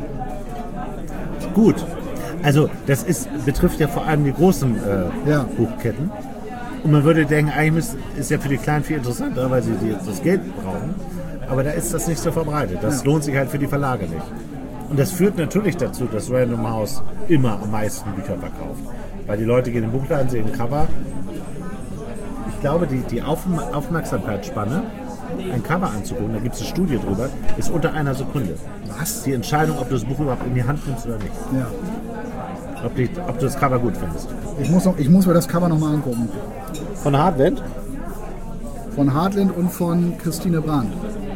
Gut. Also das ist, betrifft ja vor allem die großen äh, Ja. Buchketten. Und man würde denken, eigentlich müsst- ist ja für die Kleinen viel interessanter, weil sie die, das Geld brauchen. Aber da ist das nicht so verbreitet. Das lohnt sich halt für die Verlage nicht. Und das führt natürlich dazu, dass Random House immer am meisten Bücher verkauft. Weil die Leute gehen in den Buchladen, sehen ein Cover. Ich glaube, die, die Aufm- Aufmerksamkeitsspanne, ein Cover anzugucken, da gibt es eine Studie drüber, ist unter einer Sekunde. Was? Die Entscheidung, ob du das Buch überhaupt in die Hand nimmst oder nicht. ja. Ob, die, ob du das Cover gut findest. Ich muss, noch, ich muss mir das Cover nochmal angucken. Von Hardwend? Von Hartland und von Christine Brandt.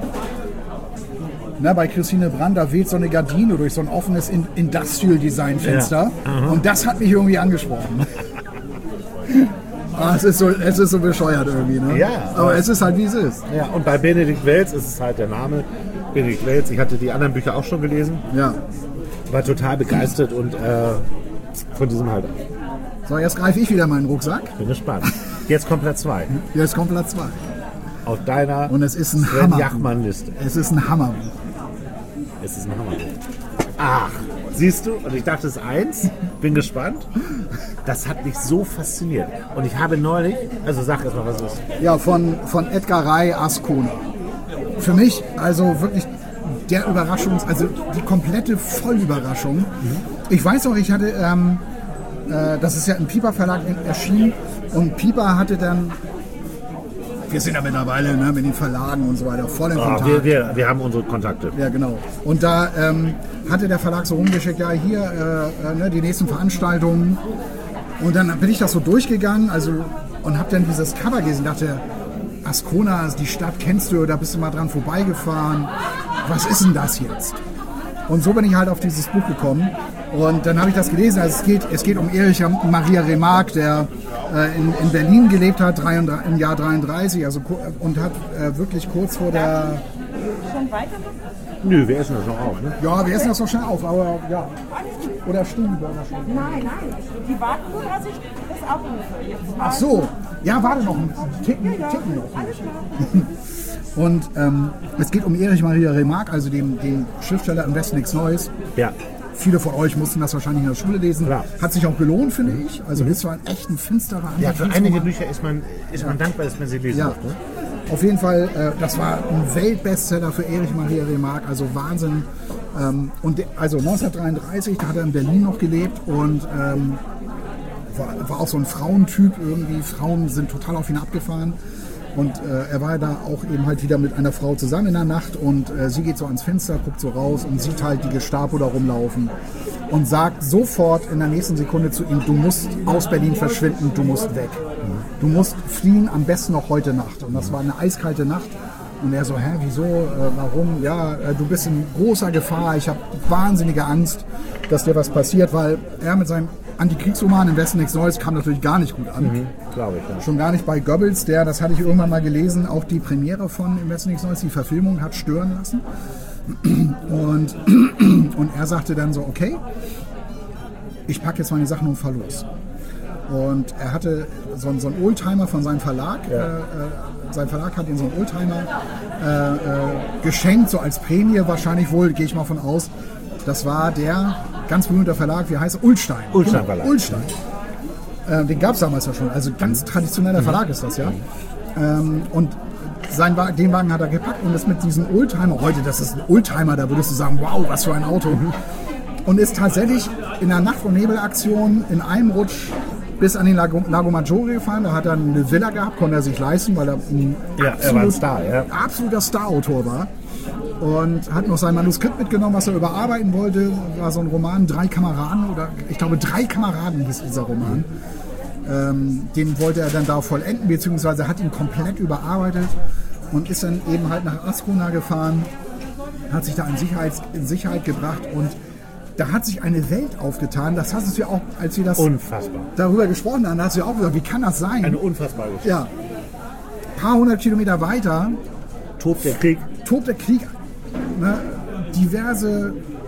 Na, bei Christine Brandt, da weht so eine Gardine durch so ein offenes In- Industrial-Design-Fenster. Ja. Und das hat mich irgendwie angesprochen. Ah, es, ist so, es ist so bescheuert irgendwie. Ne? Ja, aber aber- es ist halt, wie es ist. Ja, und bei Benedict Wells ist es halt der Name. Benedict Wells, ich hatte die anderen Bücher auch schon gelesen, Ja. war total begeistert und äh, von diesem halt auch. So, jetzt greife ich wieder meinen Rucksack. Bin gespannt. Jetzt kommt Platz zwei Jetzt kommt Platz zwei. auf deiner Und es ist ein Sven Hammer. Jachmann-Liste. Es ist ein Hammerbuch. Es ist ein Hammer. Ach, siehst du? Und ich dachte, es ist eins. Bin gespannt. Das hat mich so fasziniert. Und ich habe neulich, also sag erst mal, was es ist. Ja, von, von Edgar Ray Ascona. Für mich also wirklich der Überraschungs-, also die komplette Vollüberraschung. Ich weiß auch, ich hatte, ähm, äh, das ist ja im Piper Verlag erschienen und Piper hatte dann, wir sind ja mittlerweile ne, mit den Verlagen und so weiter voll in Oh, Kontakt. wir, wir, wir haben unsere Kontakte. Ja, genau. Und da ähm, hatte der Verlag so rumgeschickt, ja, hier äh, äh, ne, die nächsten Veranstaltungen. Und dann bin ich das so durchgegangen also, und habe dann dieses Cover gelesen und dachte, Ascona, die Stadt kennst du, da bist du mal dran vorbeigefahren. Was ist denn das jetzt? Und so bin ich halt auf dieses Buch gekommen. Und dann habe ich das gelesen. Also es geht, es geht um Erich Maria Remarque, der äh, in, in Berlin gelebt hat, dreiunddreißig, im Jahr dreiunddreißig, also, ku- und hat äh, wirklich kurz vor der dann weitermachen? Nö, wir essen das noch auf, ne? Ja, wir essen das so schnell auf, aber ja. Oder Stubenburger schon. Nein, nein. Die warten nur, dass ich das abrufe. Jetzt Ach so, ja, warte noch einen Ticken, Ticken noch. Alles klar. Und ähm, es geht um Erich Maria Remarque, also den, den Schriftsteller Im Westen nichts Neues. Ja. Viele von euch mussten das wahrscheinlich in der Schule lesen. Klar. Hat sich auch gelohnt, finde ich. Also ist zwar ein echt ein finsterer Ja, für Antikriegsroman. einige Bücher ist man, ist man dankbar, dass man sie lesen Ja, darf, ne? auf jeden Fall, äh, das war ein Weltbestseller für Erich Maria Remarque, also Wahnsinn. Ähm, und de, also neunzehnhundertdreiunddreißig, da hat er in Berlin noch gelebt und ähm, war, war auch so ein Frauentyp irgendwie. Frauen sind total auf ihn abgefahren. Und äh, er war da auch eben halt wieder mit einer Frau zusammen in der Nacht und äh, sie geht so ans Fenster, guckt so raus und sieht halt die Gestapo da rumlaufen und sagt sofort in der nächsten Sekunde zu ihm, du musst aus Berlin verschwinden, du musst weg. Du musst fliehen, am besten noch heute Nacht. Und das war eine eiskalte Nacht. Und er so, hä, wieso, äh, warum? Ja, äh, du bist in großer Gefahr, ich habe wahnsinnige Angst, dass dir was passiert, weil er mit seinem Antikriegsroman Im Westen nichts Neues kam natürlich gar nicht gut an. Mhm, glaube ich. Ja. Schon gar nicht bei Goebbels, der, das hatte ich irgendwann mal gelesen, auch die Premiere von Im Westen nichts Neues, die Verfilmung hat stören lassen. Und, und er sagte dann so, okay, ich packe jetzt meine Sachen und fahr los. Und er hatte so, so einen Oldtimer von seinem Verlag. Ja. Äh, sein Verlag hat ihm so einen Oldtimer äh, äh, geschenkt, so als Prämie wahrscheinlich wohl, gehe ich mal von aus. Das war der ganz berühmte Verlag, wie heißt er? Ullstein. Ullstein Verlag. Ullstein. Äh, den gab es damals ja schon. Also ganz traditioneller Verlag ist das, ja. Ähm, und sein Wagen, den Wagen hat er gepackt und ist mit diesem Oldtimer, heute, das ist ein Oldtimer, da würdest du sagen, wow, was für ein Auto. Und ist tatsächlich in der Nacht- und Nebelaktion in einem Rutsch bis an den Lago, Lago Maggiore gefahren. Da hat er eine Villa gehabt, konnte er sich leisten, weil er ein, ja, absolut, er war ein Star, ja. absoluter Starautor war. Und hat noch sein Manuskript mitgenommen, was er überarbeiten wollte. War so ein Roman, Drei Kameraden, oder ich glaube, Drei Kameraden hieß dieser Roman. Ähm, den wollte er dann da vollenden, beziehungsweise hat ihn komplett überarbeitet und ist dann eben halt nach Ascona gefahren, hat sich da in Sicherheit, in Sicherheit gebracht und da hat sich eine Welt aufgetan. Das hast du ja auch, als wir das Unfassbar. darüber gesprochen haben, da hast du ja auch gesagt, wie kann das sein? Eine unfassbare Geschichte. Ja. Ein paar hundert Kilometer weiter tobt der Krieg. Tobt der Krieg. Ne? Diverse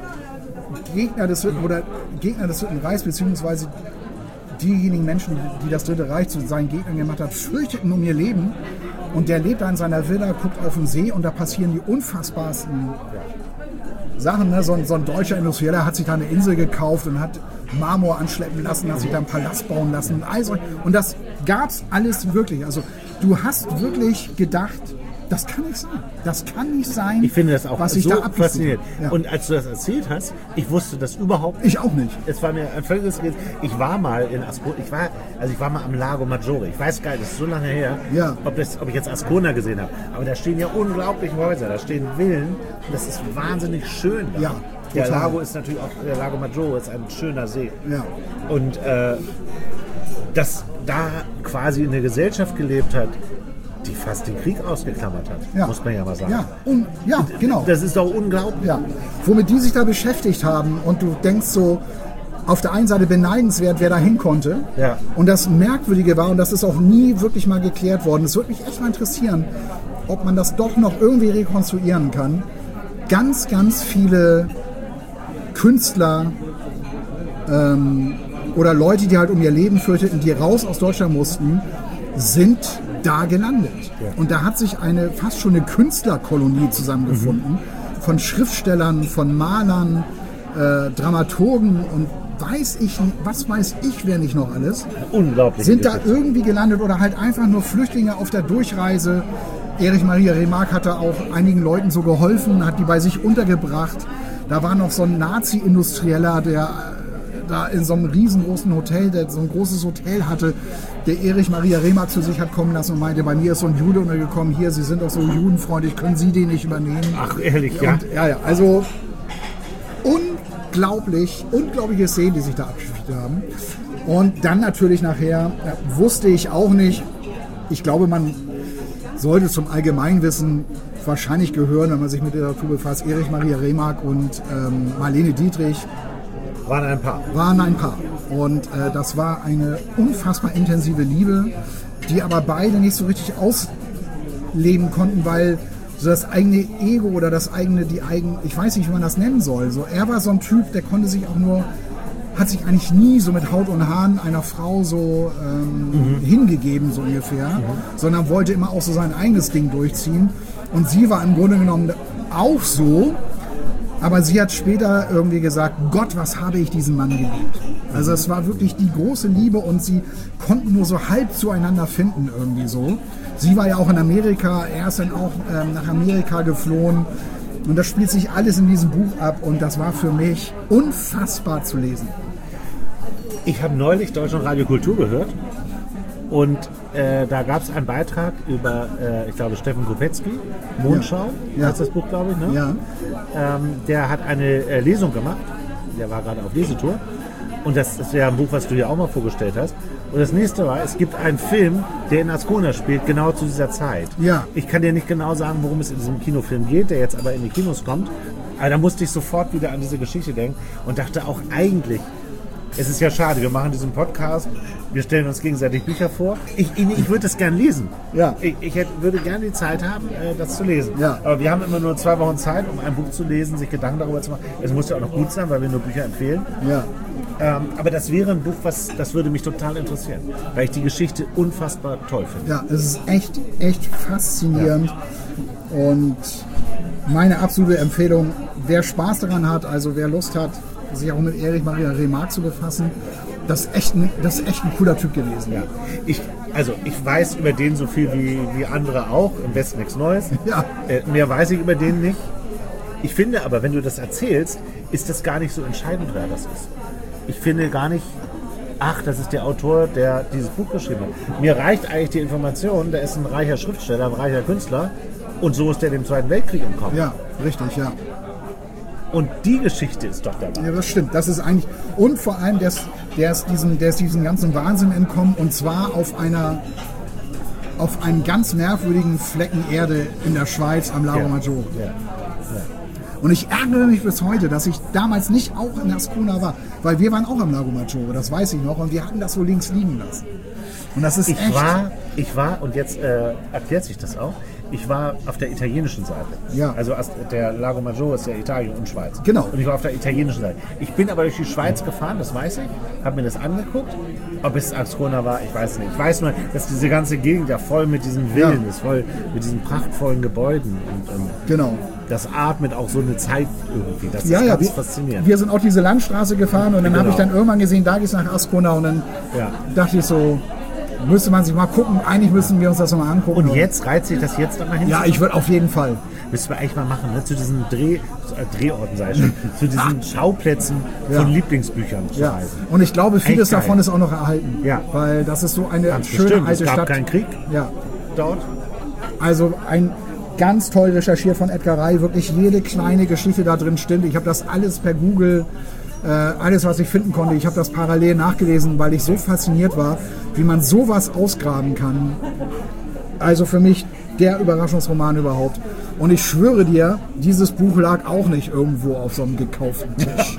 Gegner des Dritten, oder Gegner des Dritten Reichs, beziehungsweise diejenigen Menschen, die das Dritte Reich zu seinen Gegnern gemacht haben, fürchteten um ihr Leben. Und der lebt da in seiner Villa, guckt auf den See und da passieren die unfassbarsten Sachen. Ne? So, ein, so ein deutscher Industrieller hat sich da eine Insel gekauft und hat Marmor anschleppen lassen, hat sich da einen Palast bauen lassen. Und, all so. Und das gab es alles wirklich. Also du hast wirklich gedacht, das kann nicht sein. Das kann nicht sein, ich finde das auch was ich so da faszinierend. Ja. Und als du das erzählt hast, ich wusste das überhaupt nicht. Ich auch nicht. Es war mir ein völliges Rätsel. Ich war mal in Ascona, ich war, also ich war mal am Lago Maggiore. Ich weiß gar nicht, das ist so lange her, Ja. ob, das, ob ich jetzt Ascona gesehen habe. Aber da stehen ja unglaubliche Häuser, da stehen Villen. Und das ist wahnsinnig schön da. Ja, der total. Lago ist natürlich auch, der Lago Maggiore ist ein schöner See. Ja. Und äh, dass da quasi eine Gesellschaft gelebt hat, die fast den Krieg ausgeklammert hat, Ja. muss man ja mal sagen. Ja, und, ja genau. Das ist doch unglaublich. Ja. Womit die sich da beschäftigt haben und du denkst so, auf der einen Seite beneidenswert, wer da hin konnte. Ja. Und das Merkwürdige war, und das ist auch nie wirklich mal geklärt worden, es würde mich echt mal interessieren, ob man das doch noch irgendwie rekonstruieren kann. Ganz, ganz viele Künstler ähm, oder Leute, die halt um ihr Leben fürchteten, die raus aus Deutschland mussten, sind da gelandet. Ja. Und da hat sich eine fast schon eine Künstlerkolonie zusammengefunden, mhm. von Schriftstellern, von Malern, äh, Dramaturgen und weiß ich, was weiß ich, wer nicht noch alles, Unglaublich. sind da irgendwie gelandet oder halt einfach nur Flüchtlinge auf der Durchreise. Erich Maria Remarque hat da auch einigen Leuten so geholfen, hat die bei sich untergebracht. Da war noch so ein Nazi-Industrieller, der da in so einem riesengroßen Hotel, der so ein großes Hotel hatte, der Erich Maria Remarque zu sich hat kommen lassen und meinte, bei mir ist so ein Jude untergekommen, hier, Sie sind doch so judenfreundlich, können Sie den nicht übernehmen? Ach, ehrlich, ja? Und, ja, ja, also unglaublich, unglaubliche Szenen, die sich da abgespielt haben. Und dann natürlich nachher, ja, wusste ich auch nicht, ich glaube, man sollte zum Allgemeinwissen wahrscheinlich gehören, wenn man sich mit Literatur befasst, Erich Maria Remarque und ähm, Marlene Dietrich Waren ein paar. waren ein Paar. Und äh, das war eine unfassbar intensive Liebe, die aber beide nicht so richtig ausleben konnten, weil so das eigene Ego oder das eigene, die eigene, ich weiß nicht, wie man das nennen soll. So, er war so ein Typ, der konnte sich auch nur, hat sich eigentlich nie so mit Haut und Haaren einer Frau so ähm, mhm. hingegeben, so ungefähr, mhm. sondern wollte immer auch so sein eigenes Ding durchziehen. Und sie war im Grunde genommen auch so, aber sie hat später irgendwie gesagt, Gott, was habe ich diesen Mann geliebt. Also es war wirklich die große Liebe und sie konnten nur so halb zueinander finden irgendwie so. Sie war ja auch in Amerika, er ist dann auch ähm, nach Amerika geflohen und das spielt sich alles in diesem Buch ab und das war für mich unfassbar zu lesen. Ich habe neulich Deutschlandradio Kultur gehört und äh, da gab es einen Beitrag über, äh, ich glaube, Steffen Kopetzky, Mondschau, ja. heißt das Buch, glaube ich. Ne? Ja. Ähm, der hat eine äh, Lesung gemacht, der war gerade auf Lesetour und das ist ja ein Buch, was du hier auch mal vorgestellt hast. Und das nächste war, es gibt einen Film, der in Ascona spielt, genau zu dieser Zeit. Ja. Ich kann dir nicht genau sagen, worum es in diesem Kinofilm geht, der jetzt aber in die Kinos kommt. Aber da musste ich sofort wieder an diese Geschichte denken und dachte auch eigentlich, es ist ja schade, wir machen diesen Podcast, wir stellen uns gegenseitig Bücher vor. Ich, ich, ich würde das gern lesen. Ja. Ich, ich hätte, würde gerne die Zeit haben, äh, das zu lesen. Ja. Aber wir haben immer nur zwei Wochen Zeit, um ein Buch zu lesen, sich Gedanken darüber zu machen. Es muss ja auch noch gut sein, weil wir nur Bücher empfehlen. Ja. Ähm, aber das wäre ein Buch, was, das würde mich total interessieren, weil ich die Geschichte unfassbar toll finde. Ja, es ist echt, echt faszinierend. Ja. Und meine absolute Empfehlung, wer Spaß daran hat, also wer Lust hat, sich auch mit Erich Maria Remarque zu befassen, das ist echt ein, das ist echt ein cooler Typ gewesen. Ja. Ich, also ich weiß über den so viel wie, wie andere auch, im Westen nichts Neues. Ja. Äh, mehr weiß ich über den nicht. Ich finde aber, wenn du das erzählst, ist das gar nicht so entscheidend, wer das ist. Ich finde gar nicht, ach, das ist der Autor, der dieses Buch geschrieben hat. Mir reicht eigentlich die Information, der ist ein reicher Schriftsteller, ein reicher Künstler und so ist der dem Zweiten Weltkrieg entkommen. Ja, richtig, ja. Und die Geschichte ist doch dabei. Ja, das stimmt. Das ist eigentlich, und vor allem, der ist, der ist, diesen, der ist diesem ganzen Wahnsinn entkommen und zwar auf einer, auf einem ganz merkwürdigen Flecken Erde in der Schweiz am Lago Ja. Maggiore. Ja. Ja. Und ich ärgere mich bis heute, dass ich damals nicht auch in Ascona war, weil wir waren auch am Lago Maggiore, das weiß ich noch, und wir hatten das so links liegen lassen. Und das ist Ich echt... war, ich war, und jetzt äh, erklärt sich das auch, ich war auf der italienischen Seite. Ja. Also Ast- der Lago Maggiore ist ja Italien und Schweiz. Genau. Und ich war auf der italienischen Seite. Ich bin aber durch die Schweiz gefahren, das weiß ich, habe mir das angeguckt. Ob es Ascona war, ich weiß nicht. Ich weiß nur, dass diese ganze Gegend ja voll mit diesen Villen Ja. ist, voll mit diesen prachtvollen Gebäuden. Und, und Genau. das atmet auch so eine Zeit irgendwie. Das Ja, ist ja, ganz wir, faszinierend. wir sind auch diese Landstraße gefahren und dann Genau. habe ich dann irgendwann gesehen, da geht's nach Ascona und dann Ja. dachte ich so, müsste man sich mal gucken, eigentlich müssen wir uns das nochmal angucken. Und jetzt reizt sich das jetzt nochmal hin? Ja, ich würde auf jeden Fall. Müssen wir eigentlich mal machen, ne? Zu diesen Dreh, äh, Drehorten, sei ich schon, zu diesen Schauplätzen Ja. von Lieblingsbüchern zu Ja. reisen. Und ich glaube, vieles Echt geil. davon ist auch noch erhalten. Ja. Weil das ist so eine Ganz schöne bestimmt, alte es gab Stadt. keinen Krieg Ja. dort. Also ein ganz toll recherchiert von Edgar Rey. Wirklich jede kleine Geschichte da drin stimmt. Ich habe das alles per Google, äh, alles was ich finden konnte, ich habe das parallel nachgelesen, weil ich so fasziniert war, wie man sowas ausgraben kann. Also für mich der Überraschungsroman überhaupt. Und ich schwöre dir, dieses Buch lag auch nicht irgendwo auf so einem gekauften Tisch.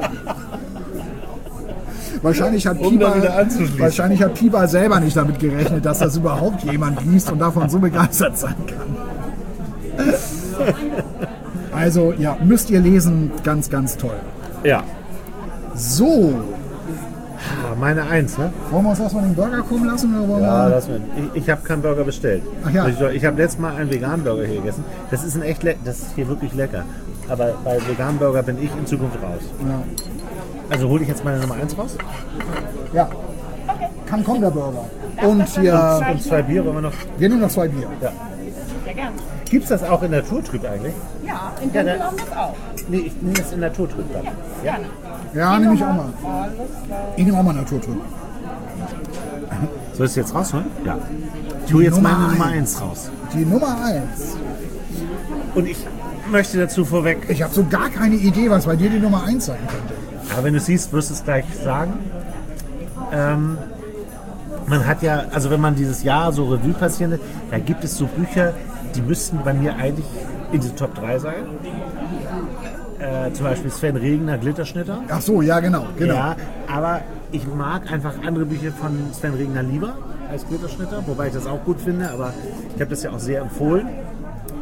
Wahrscheinlich hat, Um da Piba, wieder anzuschließen. wahrscheinlich hat Piba selber nicht damit gerechnet, dass das überhaupt jemand liest und davon so begeistert sein kann. Also ja, müsst ihr lesen, ganz, ganz toll. Ja. So, Ah, meine Eins, ne? wollen wir uns erstmal den Burger kommen lassen? Oder wollen Ja, wir... das mit. Ich, ich habe keinen Burger bestellt. Ach ja. Ich, ich habe letztes Mal einen veganen Burger hier gegessen. Das ist ein echt le- das ist hier wirklich lecker. Aber bei veganen Burger bin ich in Zukunft raus. Ja. Also hole ich jetzt meine Nummer eins raus. ja. Kann kommen, der Burger. Und hier, Und zwei Bier wollen wir noch. wir nehmen noch zwei Bier. Ja. Sehr gerne. Gibt es das auch in Naturtrüb eigentlich? Ja, in Ja, Dunkel da- haben wir es auch. Nee, ich nehme das in Naturtrüb dann. Gerne. Ja, nehme ich auch mal. Alles klar. Ich nehme auch mal Naturtrüb. Soll ich es jetzt rausholen? Ja. Ich hole jetzt Nummer meine Nummer eins. eins raus. Die Nummer eins. Und ich möchte dazu vorweg, Ich habe so gar keine Idee, was bei dir die Nummer eins sein könnte. aber wenn du siehst, wirst du es gleich sagen. Ähm, man hat ja, also wenn man dieses Jahr so Revue passieren lässt, da gibt es so Bücher, die müssten bei mir eigentlich in die Top drei sein. Äh, zum Beispiel Sven Regner, Glitterschnitter. Ach so, ja, genau. genau. Ja, aber ich mag einfach andere Bücher von Sven Regner lieber als Glitterschnitter, wobei ich das auch gut finde, aber ich habe das ja auch sehr empfohlen.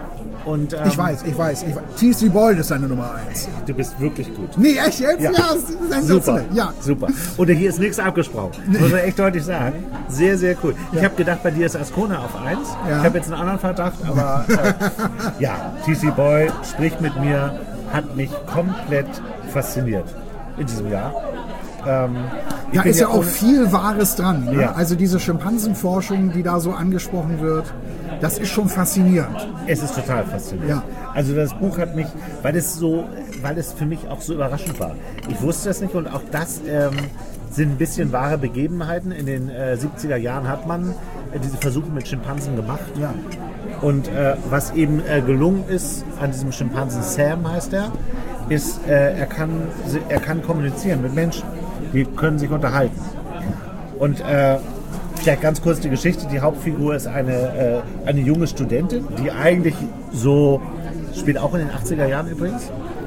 Und, ähm, Ich weiß, ich weiß. Ich weiß. T C Boyle ist seine Nummer eins. Du bist wirklich gut. Nee, echt jetzt? Ja. Ja, das ist Super, sensationell. Ja. super. Und hier ist nichts abgesprochen. Muss man echt deutlich sagen. Sehr, sehr cool. Ich Ja. habe gedacht, bei dir ist Ascona auf eins. Ja. Ich habe jetzt einen anderen Verdacht, aber äh, ja, T C Boyle spricht mit mir, hat mich komplett fasziniert in diesem Jahr. Ähm, ich Da bin ist ja auch ohne- viel Wahres dran. Ne? Ja. Also diese Schimpansenforschung, die da so angesprochen wird, das ist schon faszinierend. Es ist total faszinierend. Ja. Also das Buch hat mich, weil es so, weil es für mich auch so überraschend war. Ich wusste das nicht und auch das ähm, sind ein bisschen wahre Begebenheiten. In den äh, siebziger Jahren hat man äh, diese Versuche mit Schimpansen gemacht. Ja. Und äh, was eben äh, gelungen ist an diesem Schimpansen, Sam heißt er, ist, äh, er, kann, er kann kommunizieren mit Menschen. Die können sich unterhalten. Und äh, ja, ganz kurz die Geschichte. Die Hauptfigur ist eine, äh, eine junge Studentin, die eigentlich so, spielt auch in den achtziger Jahren übrigens.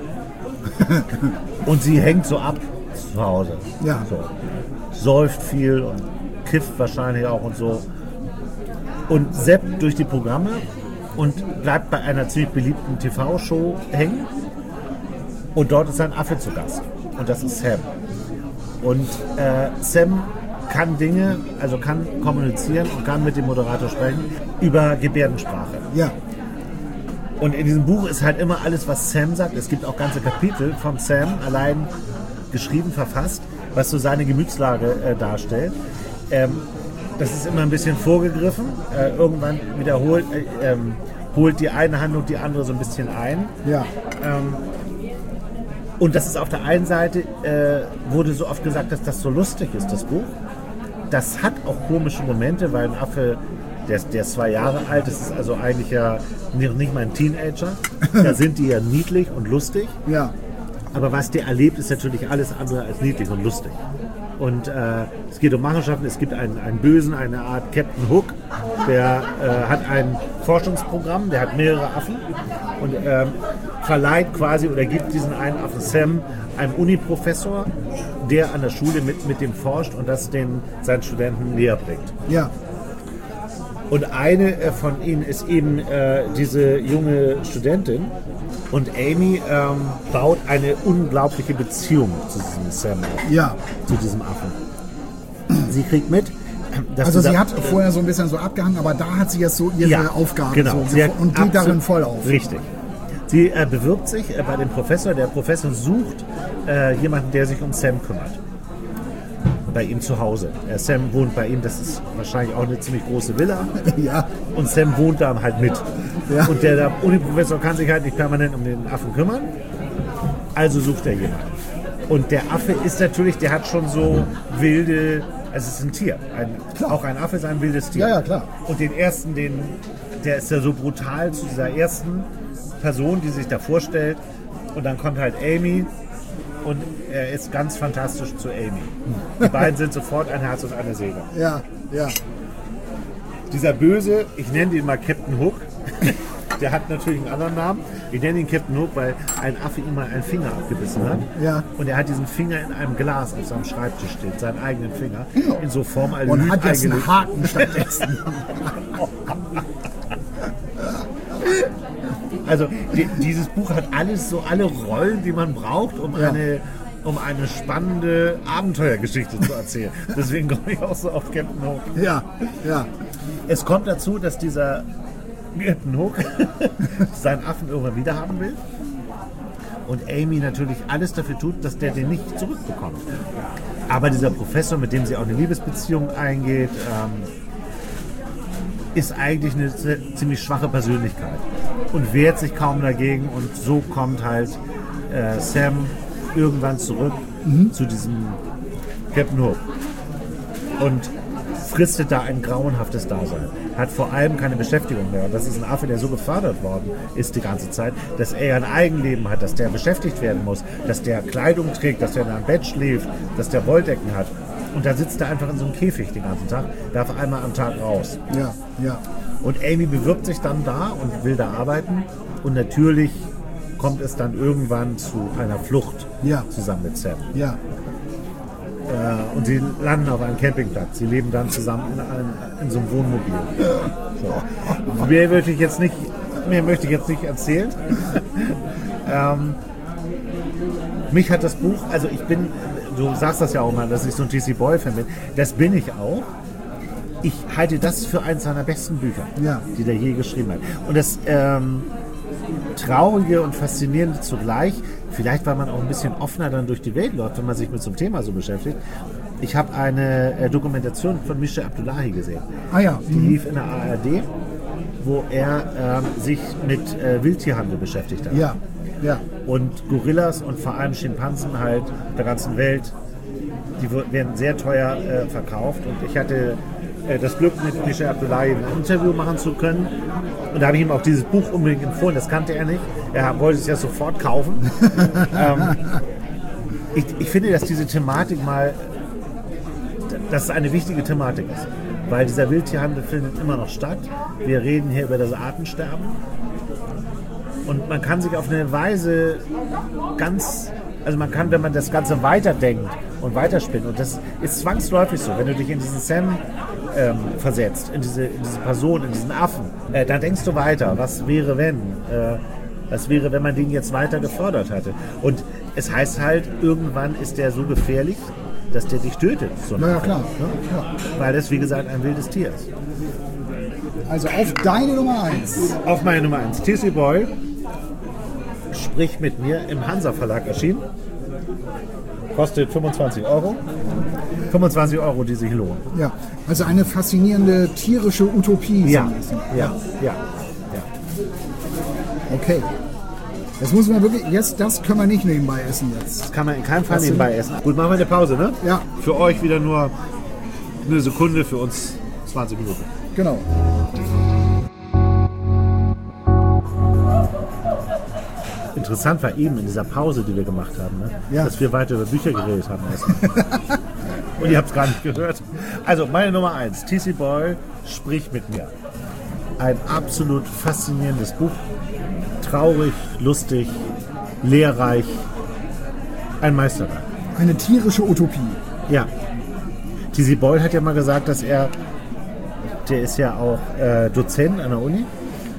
Und sie hängt so ab zu Hause. Ja. So. Säuft viel und kifft wahrscheinlich auch und so. Und zappt durch die Programme und bleibt bei einer ziemlich beliebten T V-Show hängen. Und dort ist ein Affe zu Gast. Und das ist Sam. Und äh, Sam kann Dinge, also kann kommunizieren und kann mit dem Moderator sprechen über Gebärdensprache. Ja. Und in diesem Buch ist halt immer alles, was Sam sagt. Es gibt auch ganze Kapitel von Sam allein geschrieben, verfasst, was so seine Gemütslage äh, darstellt. Ähm, das ist immer ein bisschen vorgegriffen. Äh, irgendwann wiederholt äh, ähm, holt die eine Handlung die andere so ein bisschen ein. Ja. Ähm, und das ist auf der einen Seite, äh, wurde so oft gesagt, dass das so lustig ist, das Buch. Das hat auch komische Momente, weil ein Affe, der, der ist zwei Jahre alt, das ist also eigentlich ja nicht, nicht mal ein Teenager. Da sind die ja niedlich und lustig. Ja. Aber was der erlebt, ist natürlich alles andere als niedlich und lustig. Und äh, es geht um Machenschaften. Es gibt einen, einen Bösen, eine Art Captain Hook, der äh, hat ein Forschungsprogramm, der hat mehrere Affen und ähm, verleiht quasi oder gibt diesen einen Affen Sam einem Uni-Professor, der an der Schule mit, mit dem forscht und das den seinen Studenten näher bringt. Ja. Und eine äh, von ihnen ist eben äh, diese junge Studentin. Und Amy ähm, baut eine unglaubliche Beziehung zu diesem Sam auf, Ja. zu diesem Affen. Sie kriegt mit, dass Also sie dieser- hat vorher so ein bisschen so abgehangen, aber da hat sie jetzt so ihre Ja, Aufgabe genau. so Sie hat und geht absolut- darin voll auf. Richtig. Sie äh, bewirbt sich äh, bei dem Professor. Der Professor sucht äh, jemanden, der sich um Sam kümmert. Bei ihm zu Hause. Äh, Sam wohnt bei ihm, das ist wahrscheinlich auch eine ziemlich große Villa. Ja. Und Sam wohnt da halt mit. Ja. Und der, der Uni-Professor kann sich halt nicht permanent um den Affen kümmern. Also sucht er jemanden. Und der Affe ist natürlich, der hat schon so wilde, also es ist ein Tier. Ein, auch ein Affe ist ein wildes Tier. Ja, ja, klar. Und den ersten, den, der ist ja so brutal zu dieser ersten Person, die sich da vorstellt. Und dann kommt halt Amy und er ist ganz fantastisch zu Amy. Die beiden sind sofort ein Herz und eine Seele. Ja, ja. Dieser Böse, ich nenne ihn mal Captain Hook, der hat natürlich einen anderen Namen. Ich nenne ihn Captain Hook, weil ein Affe ihm mal einen Finger abgebissen hat. Ja. Und er hat diesen Finger in einem Glas auf seinem Schreibtisch steht, seinen eigenen Finger, in so Formaldehyd Und hat jetzt einen eingelegt. Haken stattdessen. Also die, dieses Buch hat alles, so alle Rollen, die man braucht, um Ja. eine um eine spannende Abenteuergeschichte zu erzählen. Deswegen komme ich auch so auf Captain Hook. Ja, ja. Es kommt dazu, dass dieser Captain Hook seinen Affen irgendwann wieder haben will. Und Amy natürlich alles dafür tut, dass der den nicht zurückbekommt. Aber dieser Professor, mit dem sie auch eine Liebesbeziehung eingeht, ähm, ist eigentlich eine ziemlich schwache Persönlichkeit und wehrt sich kaum dagegen. Und so kommt halt äh, Sam irgendwann zurück mhm. zu diesem Captain Hook und fristet da ein grauenhaftes Dasein. Hat vor allem keine Beschäftigung mehr. Und das ist ein Affe, der so gefördert worden ist die ganze Zeit, dass er ein Eigenleben hat, dass der beschäftigt werden muss, dass der Kleidung trägt, dass der in einem Bett schläft, dass der Wolldecken hat. Und da sitzt er einfach in so einem Käfig den ganzen Tag, darf einmal am Tag raus. Ja, ja. Und Amy bewirbt sich dann da und will da arbeiten. Und natürlich kommt es dann irgendwann zu einer Flucht Ja. zusammen mit Sam. Ja. Äh, und sie landen auf einem Campingplatz. Sie leben dann zusammen in, einem, in so einem Wohnmobil. So. Mehr würde ich jetzt nicht mehr möchte ich jetzt nicht erzählen. ähm, mich hat das Buch, also ich bin, du sagst das ja auch mal, dass ich so ein T C Boyle-Fan bin. Das bin ich auch. Ich halte das für eines seiner besten Bücher, Ja. die der je geschrieben hat. Und das ähm, Traurige und Faszinierende zugleich, vielleicht weil man auch ein bisschen offener dann durch die Welt läuft, wenn man sich mit so einem Thema so beschäftigt. Ich habe eine äh, Dokumentation von Misha Abdullahi gesehen. Ah ja. Die lief in der A R D, wo er ähm, sich mit äh, Wildtierhandel beschäftigt hat. Ja, ja. Und Gorillas und vor allem Schimpansen halt der ganzen Welt, die w- werden sehr teuer äh, verkauft. Und ich hatte äh, das Glück, mit Misha Abdullahi ein Interview machen zu können. Und da habe ich ihm auch dieses Buch unbedingt empfohlen. Das kannte er nicht. Er wollte es ja sofort kaufen. ähm, ich, ich finde, dass diese Thematik mal, dass es eine wichtige Thematik ist. Weil dieser Wildtierhandel findet immer noch statt. Wir reden hier über das Artensterben. Und man kann sich auf eine Weise ganz, also man kann, wenn man das Ganze weiterdenkt und weiterspinnt, und das ist zwangsläufig so, wenn du dich in diesen Sam ähm, versetzt, in diese, in diese Person, in diesen Affen, äh, dann denkst du weiter, was wäre wenn, äh, was wäre, wenn man den jetzt weiter gefördert hatte. Und es heißt halt, irgendwann ist der so gefährlich, dass der dich tötet. So ein Na ja, Affe, klar. ne? Ja. Weil das, wie gesagt, ein wildes Tier ist. Also auf deine Nummer eins. Auf meine Nummer eins, T C Boyle, Sprich mit mir, im Hansa Verlag erschienen. Kostet fünfundzwanzig Euro. fünfundzwanzig Euro, die sich lohnen. Ja, also eine faszinierende tierische Utopie. Ja, so ein bisschen. ja, ja. Okay. Das muss man wirklich, jetzt, das können wir nicht nebenbei essen jetzt. Das kann man in keinem Fall Das sind- nebenbei essen. Gut, machen wir eine Pause, ne? Ja. Für euch wieder nur eine Sekunde, für uns zwanzig Minuten. Genau. Interessant war eben in dieser Pause, die wir gemacht haben, ne? Ja. Dass wir weiter über Bücher geredet haben. Und ihr habt es gar nicht gehört. Also meine Nummer eins, T C Boyle, Sprich mit mir. Ein absolut faszinierendes Buch. Traurig, lustig, lehrreich. Ein Meisterwerk. Eine tierische Utopie. Ja. T C Boyle hat ja mal gesagt, dass er, der ist ja auch äh, Dozent an der Uni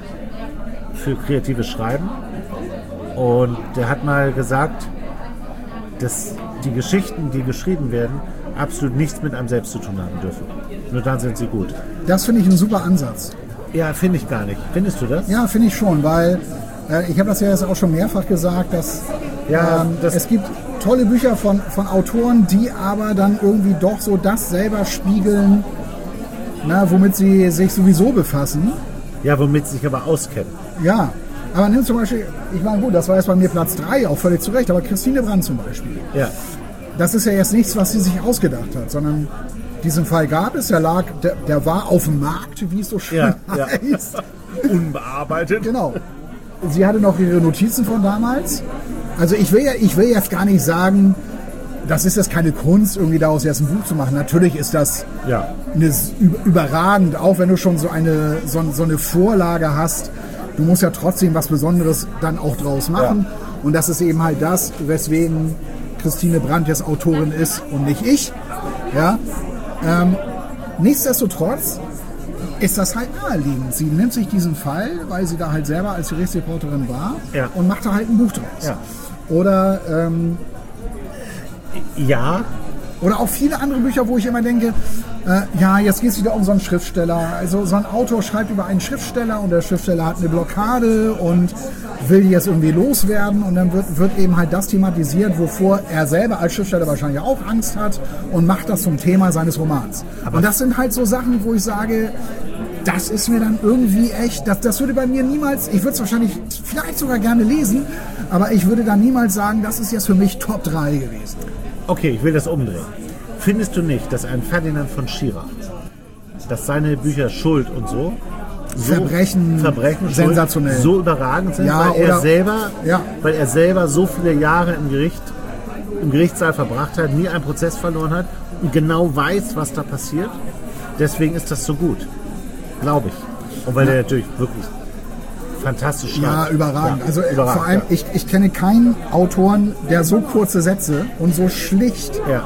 für kreatives Schreiben. Und der hat mal gesagt, dass die Geschichten, die geschrieben werden, absolut nichts mit einem selbst zu tun haben dürfen. Nur dann sind sie gut. Das finde ich ein super Ansatz. Ja, finde ich gar nicht. Findest du das? Ja, finde ich schon, weil äh, ich habe das ja jetzt auch schon mehrfach gesagt, dass Ja, ähm, das- es gibt tolle Bücher von, von Autoren, die aber dann irgendwie doch so das selber spiegeln, na, womit sie sich sowieso befassen. Ja, womit sie sich aber auskennen. Ja, aber nimm zum Beispiel, ich meine, gut, das war jetzt bei mir Platz drei, auch völlig zu Recht, aber Christine Brandt zum Beispiel. Ja. Das ist ja jetzt nichts, was sie sich ausgedacht hat, sondern diesen Fall gab es, der lag, der, der war auf dem Markt, wie es so schön Ja, ja. heißt. Unbearbeitet. Genau. Sie hatte noch ihre Notizen von damals. Also ich will, ja, ich will jetzt gar nicht sagen, das ist jetzt keine Kunst, irgendwie daraus jetzt ein Buch zu machen. Natürlich ist das Ja. eine, überragend, auch wenn du schon so eine, so, so eine Vorlage hast. Du musst ja trotzdem was Besonderes dann auch draus machen. Ja. Und das ist eben halt das, weswegen Christine Brandt jetzt Autorin ist und nicht ich. Ja. Ähm, nichtsdestotrotz ist das halt naheliegend. Sie nimmt sich diesen Fall, weil sie da halt selber als Gerichtsreporterin war, Ja. und macht da halt ein Buch draus. Ja. Oder, ähm, Ja. oder auch viele andere Bücher, wo ich immer denke, äh, ja, jetzt geht es wieder um so einen Schriftsteller. Also so ein Autor schreibt über einen Schriftsteller und der Schriftsteller hat eine Blockade und will die jetzt irgendwie loswerden, und dann wird, wird eben halt das thematisiert, wovor er selber als Schriftsteller wahrscheinlich auch Angst hat, und macht das zum Thema seines Romans. Und das sind halt so Sachen, wo ich sage, das ist mir dann irgendwie echt, das, das würde bei mir niemals, ich würde es wahrscheinlich vielleicht sogar gerne lesen, aber ich würde dann niemals sagen, das ist jetzt für mich Top drei gewesen. Okay, ich will das umdrehen. Findest du nicht, dass ein Ferdinand von Schirach, dass seine Bücher Schuld und so, so Verbrechen, Verbrechen Schuld, sensationell. so überragend sind, Ja, weil, er oder- selber, ja. weil er selber so viele Jahre im Gericht, im Gerichtssaal verbracht hat, nie einen Prozess verloren hat und genau weiß, was da passiert? Deswegen ist das so gut, glaube ich. Und weil er natürlich wirklich fantastisch schreibt. Ja, überragend. Ja, Also äh, überragend, vor allem, ja. ich, ich kenne keinen Autoren, der so kurze Sätze und so schlicht Ja.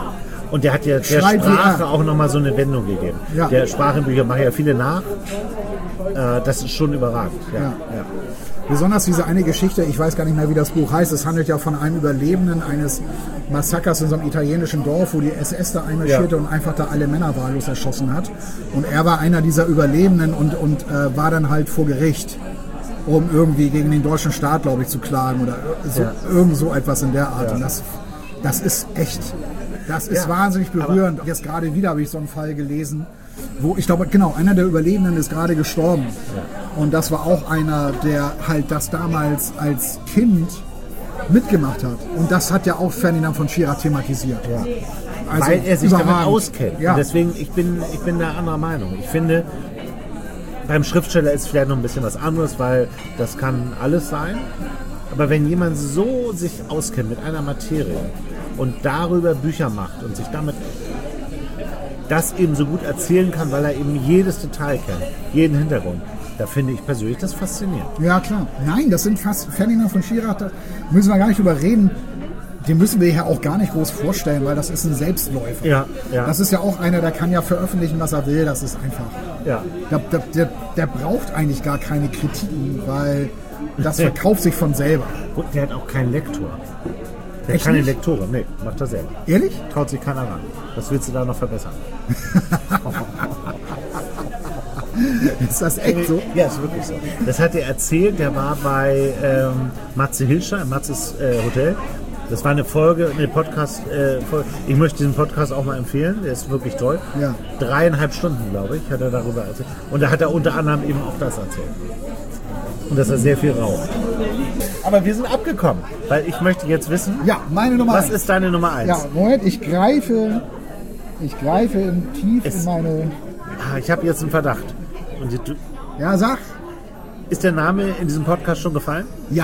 Und der hat ja der Schreit wie Sprache er. auch nochmal so eine Wendung gegeben. Ja. Der Sprachenbücher machen ja viele nach. Äh, das ist schon überragend. Ja. Ja. Ja. Besonders diese eine Geschichte, ich weiß gar nicht mehr, wie das Buch heißt, es handelt ja von einem Überlebenden eines Massakers in so einem italienischen Dorf, wo die S S da einmarschierte Ja. und einfach da alle Männer wahllos erschossen hat. Und er war einer dieser Überlebenden und, und äh, war dann halt vor Gericht, um irgendwie gegen den deutschen Staat, glaube ich, zu klagen oder so, Ja. irgend so etwas in der Art. Ja. Und das, das ist echt, das ist Ja, wahnsinnig berührend. Jetzt gerade wieder habe ich so einen Fall gelesen, wo, ich glaube, genau, einer der Überlebenden ist gerade gestorben. Und das war auch einer, der halt das damals als Kind mitgemacht hat. Und das hat ja auch Ferdinand von Schirach thematisiert. Ja. Also Weil er sich damit überragend. auskennt. Ja. Und deswegen, ich bin, ich bin da anderer Meinung. Ich finde, beim Schriftsteller ist vielleicht noch ein bisschen was anderes, weil das kann alles sein. Aber wenn jemand so sich auskennt mit einer Materie und darüber Bücher macht und sich damit das eben so gut erzählen kann, weil er eben jedes Detail kennt, jeden Hintergrund, da finde ich persönlich das faszinierend. Ja, klar. Nein, das sind fast Ferdinand von Schirach, da müssen wir gar nicht drüber reden. Den müssen wir ja auch gar nicht groß vorstellen, weil das ist ein Selbstläufer. Ja, ja. Das ist ja auch einer, der kann ja veröffentlichen, was er will. Das ist einfach. Ja. Der, der, der, der braucht eigentlich gar keine Kritiken, weil das verkauft sich von selber. Und der hat auch keinen Lektor. Der Echt hat keine nicht? Lektoren, nee, macht er selber. Ehrlich? Traut sich keiner ran. Was willst du da noch verbessern? Ist das echt so? Ja, ist wirklich so. Das hat er erzählt, der war bei ähm, Matze Hilscher, im Matzes äh, Hotel. Das war eine Folge, eine Podcast, äh, Folge. Ich möchte diesen Podcast auch mal empfehlen, der ist wirklich toll. Ja. Dreieinhalb Stunden, glaube ich, hat er darüber erzählt. Und da hat er unter anderem eben auch das erzählt. Und dass er sehr viel raucht. Aber wir sind abgekommen, weil ich möchte jetzt wissen, Ja, meine Nummer was eins. ist deine Nummer eins? Ja, Moment, ich greife, ich greife in tief Es- in meine. Ah, ich habe jetzt einen Verdacht. Und du, Ja, sag. ist der Name in diesem Podcast schon gefallen? Ja,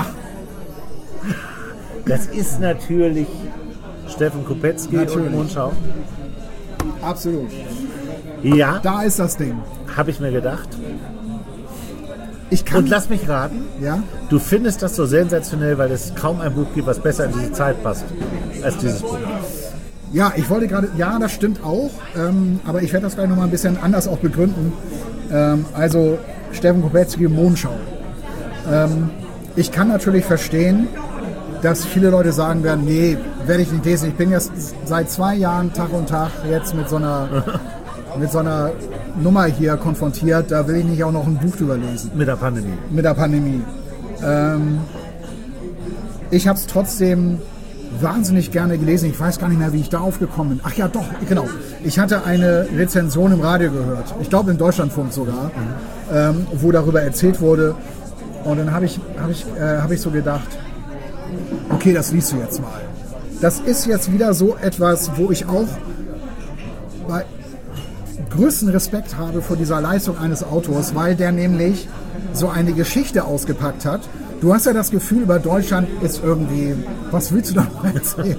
Das ist natürlich Steffen Kopetzky Natürlich. und Mondschau. absolut. Ja, Da ist das Ding. habe ich mir gedacht. Ich kann. Und lass mich raten, Ja. du findest das so sensationell, weil es kaum ein Buch gibt, was besser in diese Zeit passt als dieses Buch. Ja, ich wollte gerade, ja, das stimmt auch, ähm, aber ich werde das gleich nochmal ein bisschen anders auch begründen. Ähm, also Steffen Kopetzky, Mondschau. Ähm, ich kann natürlich verstehen, dass viele Leute sagen werden, nee, werde ich nicht lesen. Ich bin jetzt seit zwei Jahren Tag und Tag jetzt mit so einer, mit so einer Nummer hier konfrontiert, da will ich nicht auch noch ein Buch drüber lesen. Mit der Pandemie. Mit der Pandemie. Ähm, ich habe es trotzdem wahnsinnig gerne gelesen. Ich weiß gar nicht mehr, wie ich darauf gekommen bin. Ach ja, doch, genau. Ich hatte eine Rezension im Radio gehört. Ich glaube im Deutschlandfunk sogar, ähm, wo darüber erzählt wurde. Und dann habe ich, hab ich, äh, hab ich so gedacht, okay, das liest du jetzt mal. Das ist jetzt wieder so etwas, wo ich auch bei größten Respekt habe vor dieser Leistung eines Autors, weil der nämlich so eine Geschichte ausgepackt hat. Du hast ja das Gefühl, über Deutschland ist irgendwie, was willst du da noch erzählen?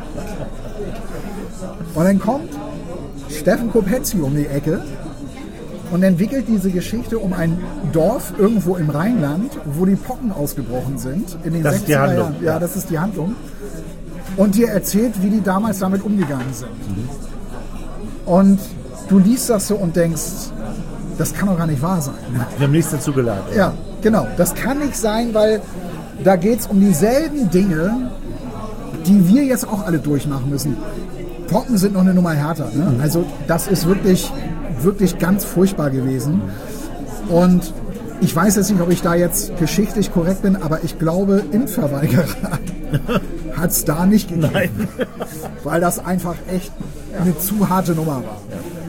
Und dann kommt Steffen Kopetzky um die Ecke und entwickelt diese Geschichte um ein Dorf irgendwo im Rheinland, wo die Pocken ausgebrochen sind. In den Das ist die sechziger Handlung, Jahren. Ja, ja. das ist die Handlung. Und dir erzählt, wie die damals damit umgegangen sind. Und du liest das so und denkst, das kann doch gar nicht wahr sein. Wir haben nichts dazu geladen. Ja, genau. Das kann nicht sein, weil da geht es um dieselben Dinge, die wir jetzt auch alle durchmachen müssen. Pocken sind noch eine Nummer härter. Ne? Also das ist wirklich, wirklich ganz furchtbar gewesen. Und ich weiß jetzt nicht, ob ich da jetzt geschichtlich korrekt bin, aber ich glaube, Impfverweigerer hat es da nicht gegeben. Nein. Weil das einfach echt eine zu harte Nummer war.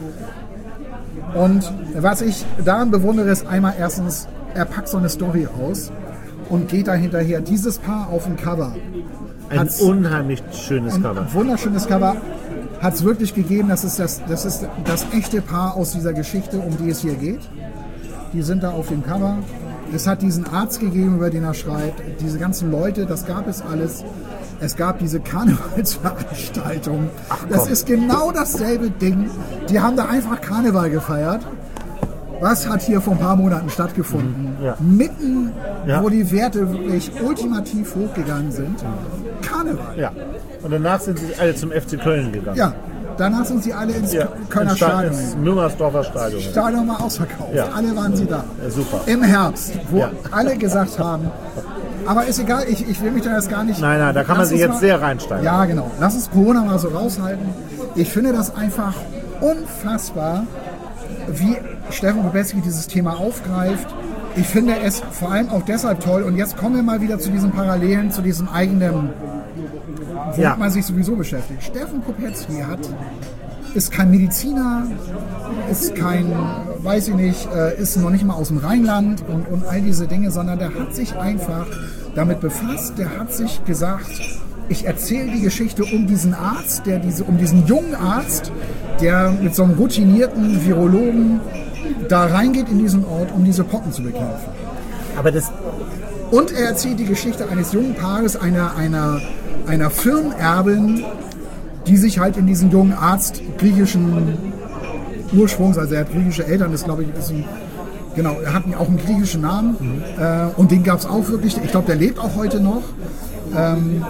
Und was ich daran bewundere, ist einmal erstens, er packt so eine Story aus und geht da hinterher. Dieses Paar auf dem Cover. Ein hat's- unheimlich schönes ein Cover. wunderschönes Cover. Hat es wirklich gegeben. Das ist das, das ist das echte Paar aus dieser Geschichte, um die es hier geht. Die sind da auf dem Cover. Es hat diesen Arzt gegeben, über den er schreibt. Diese ganzen Leute, das gab es alles. Es gab diese Karnevalsveranstaltung. Das ist genau dasselbe Ding. Die haben da einfach Karneval gefeiert. Was hat hier vor ein paar Monaten stattgefunden? Ja. Mitten, Ja. wo die Werte wirklich ultimativ hochgegangen sind. Karneval. Ja. Und danach sind sie alle zum F C Köln gegangen. Ja, danach sind sie alle ins Ja, Kölner ins Sta- Stadion. ins Müngersdorfer Stadion. Stadion war ausverkauft. Ja. Alle waren sie da. Ja, super. Im Herbst, wo Ja. alle gesagt haben, aber ist egal, ich, ich will mich da jetzt gar nicht... Nein, nein, da kann man Lass sich uns jetzt mal- sehr reinsteigen. Ja, genau. Lass uns Corona mal so raushalten. Ich finde das einfach unfassbar, wie Steffen Kopetzky dieses Thema aufgreift. Ich finde es vor allem auch deshalb toll. Und jetzt kommen wir mal wieder zu diesen Parallelen, zu diesem eigenen, womit Ja. man sich sowieso beschäftigt. Steffen Kopetzky hat, ist kein Mediziner, ist kein, weiß ich nicht, äh, ist noch nicht mal aus dem Rheinland und, und all diese Dinge, sondern der hat sich einfach damit befasst. Der hat sich gesagt, ich erzähle die Geschichte um diesen Arzt, der diese, um diesen jungen Arzt, der mit so einem routinierten Virologen da reingeht in diesen Ort, um diese Pocken zu bekämpfen. Aber das, Und er erzählt die Geschichte eines jungen Paares, einer, einer, einer Firmenerbin, die sich halt in diesen jungen Arzt griechischen Ursprungs, also er hat griechische Eltern, das glaube ich ist ein, genau, er hat auch einen griechischen Namen mhm. äh, und den gab es auch wirklich, ich glaube der lebt auch heute noch. Ähm,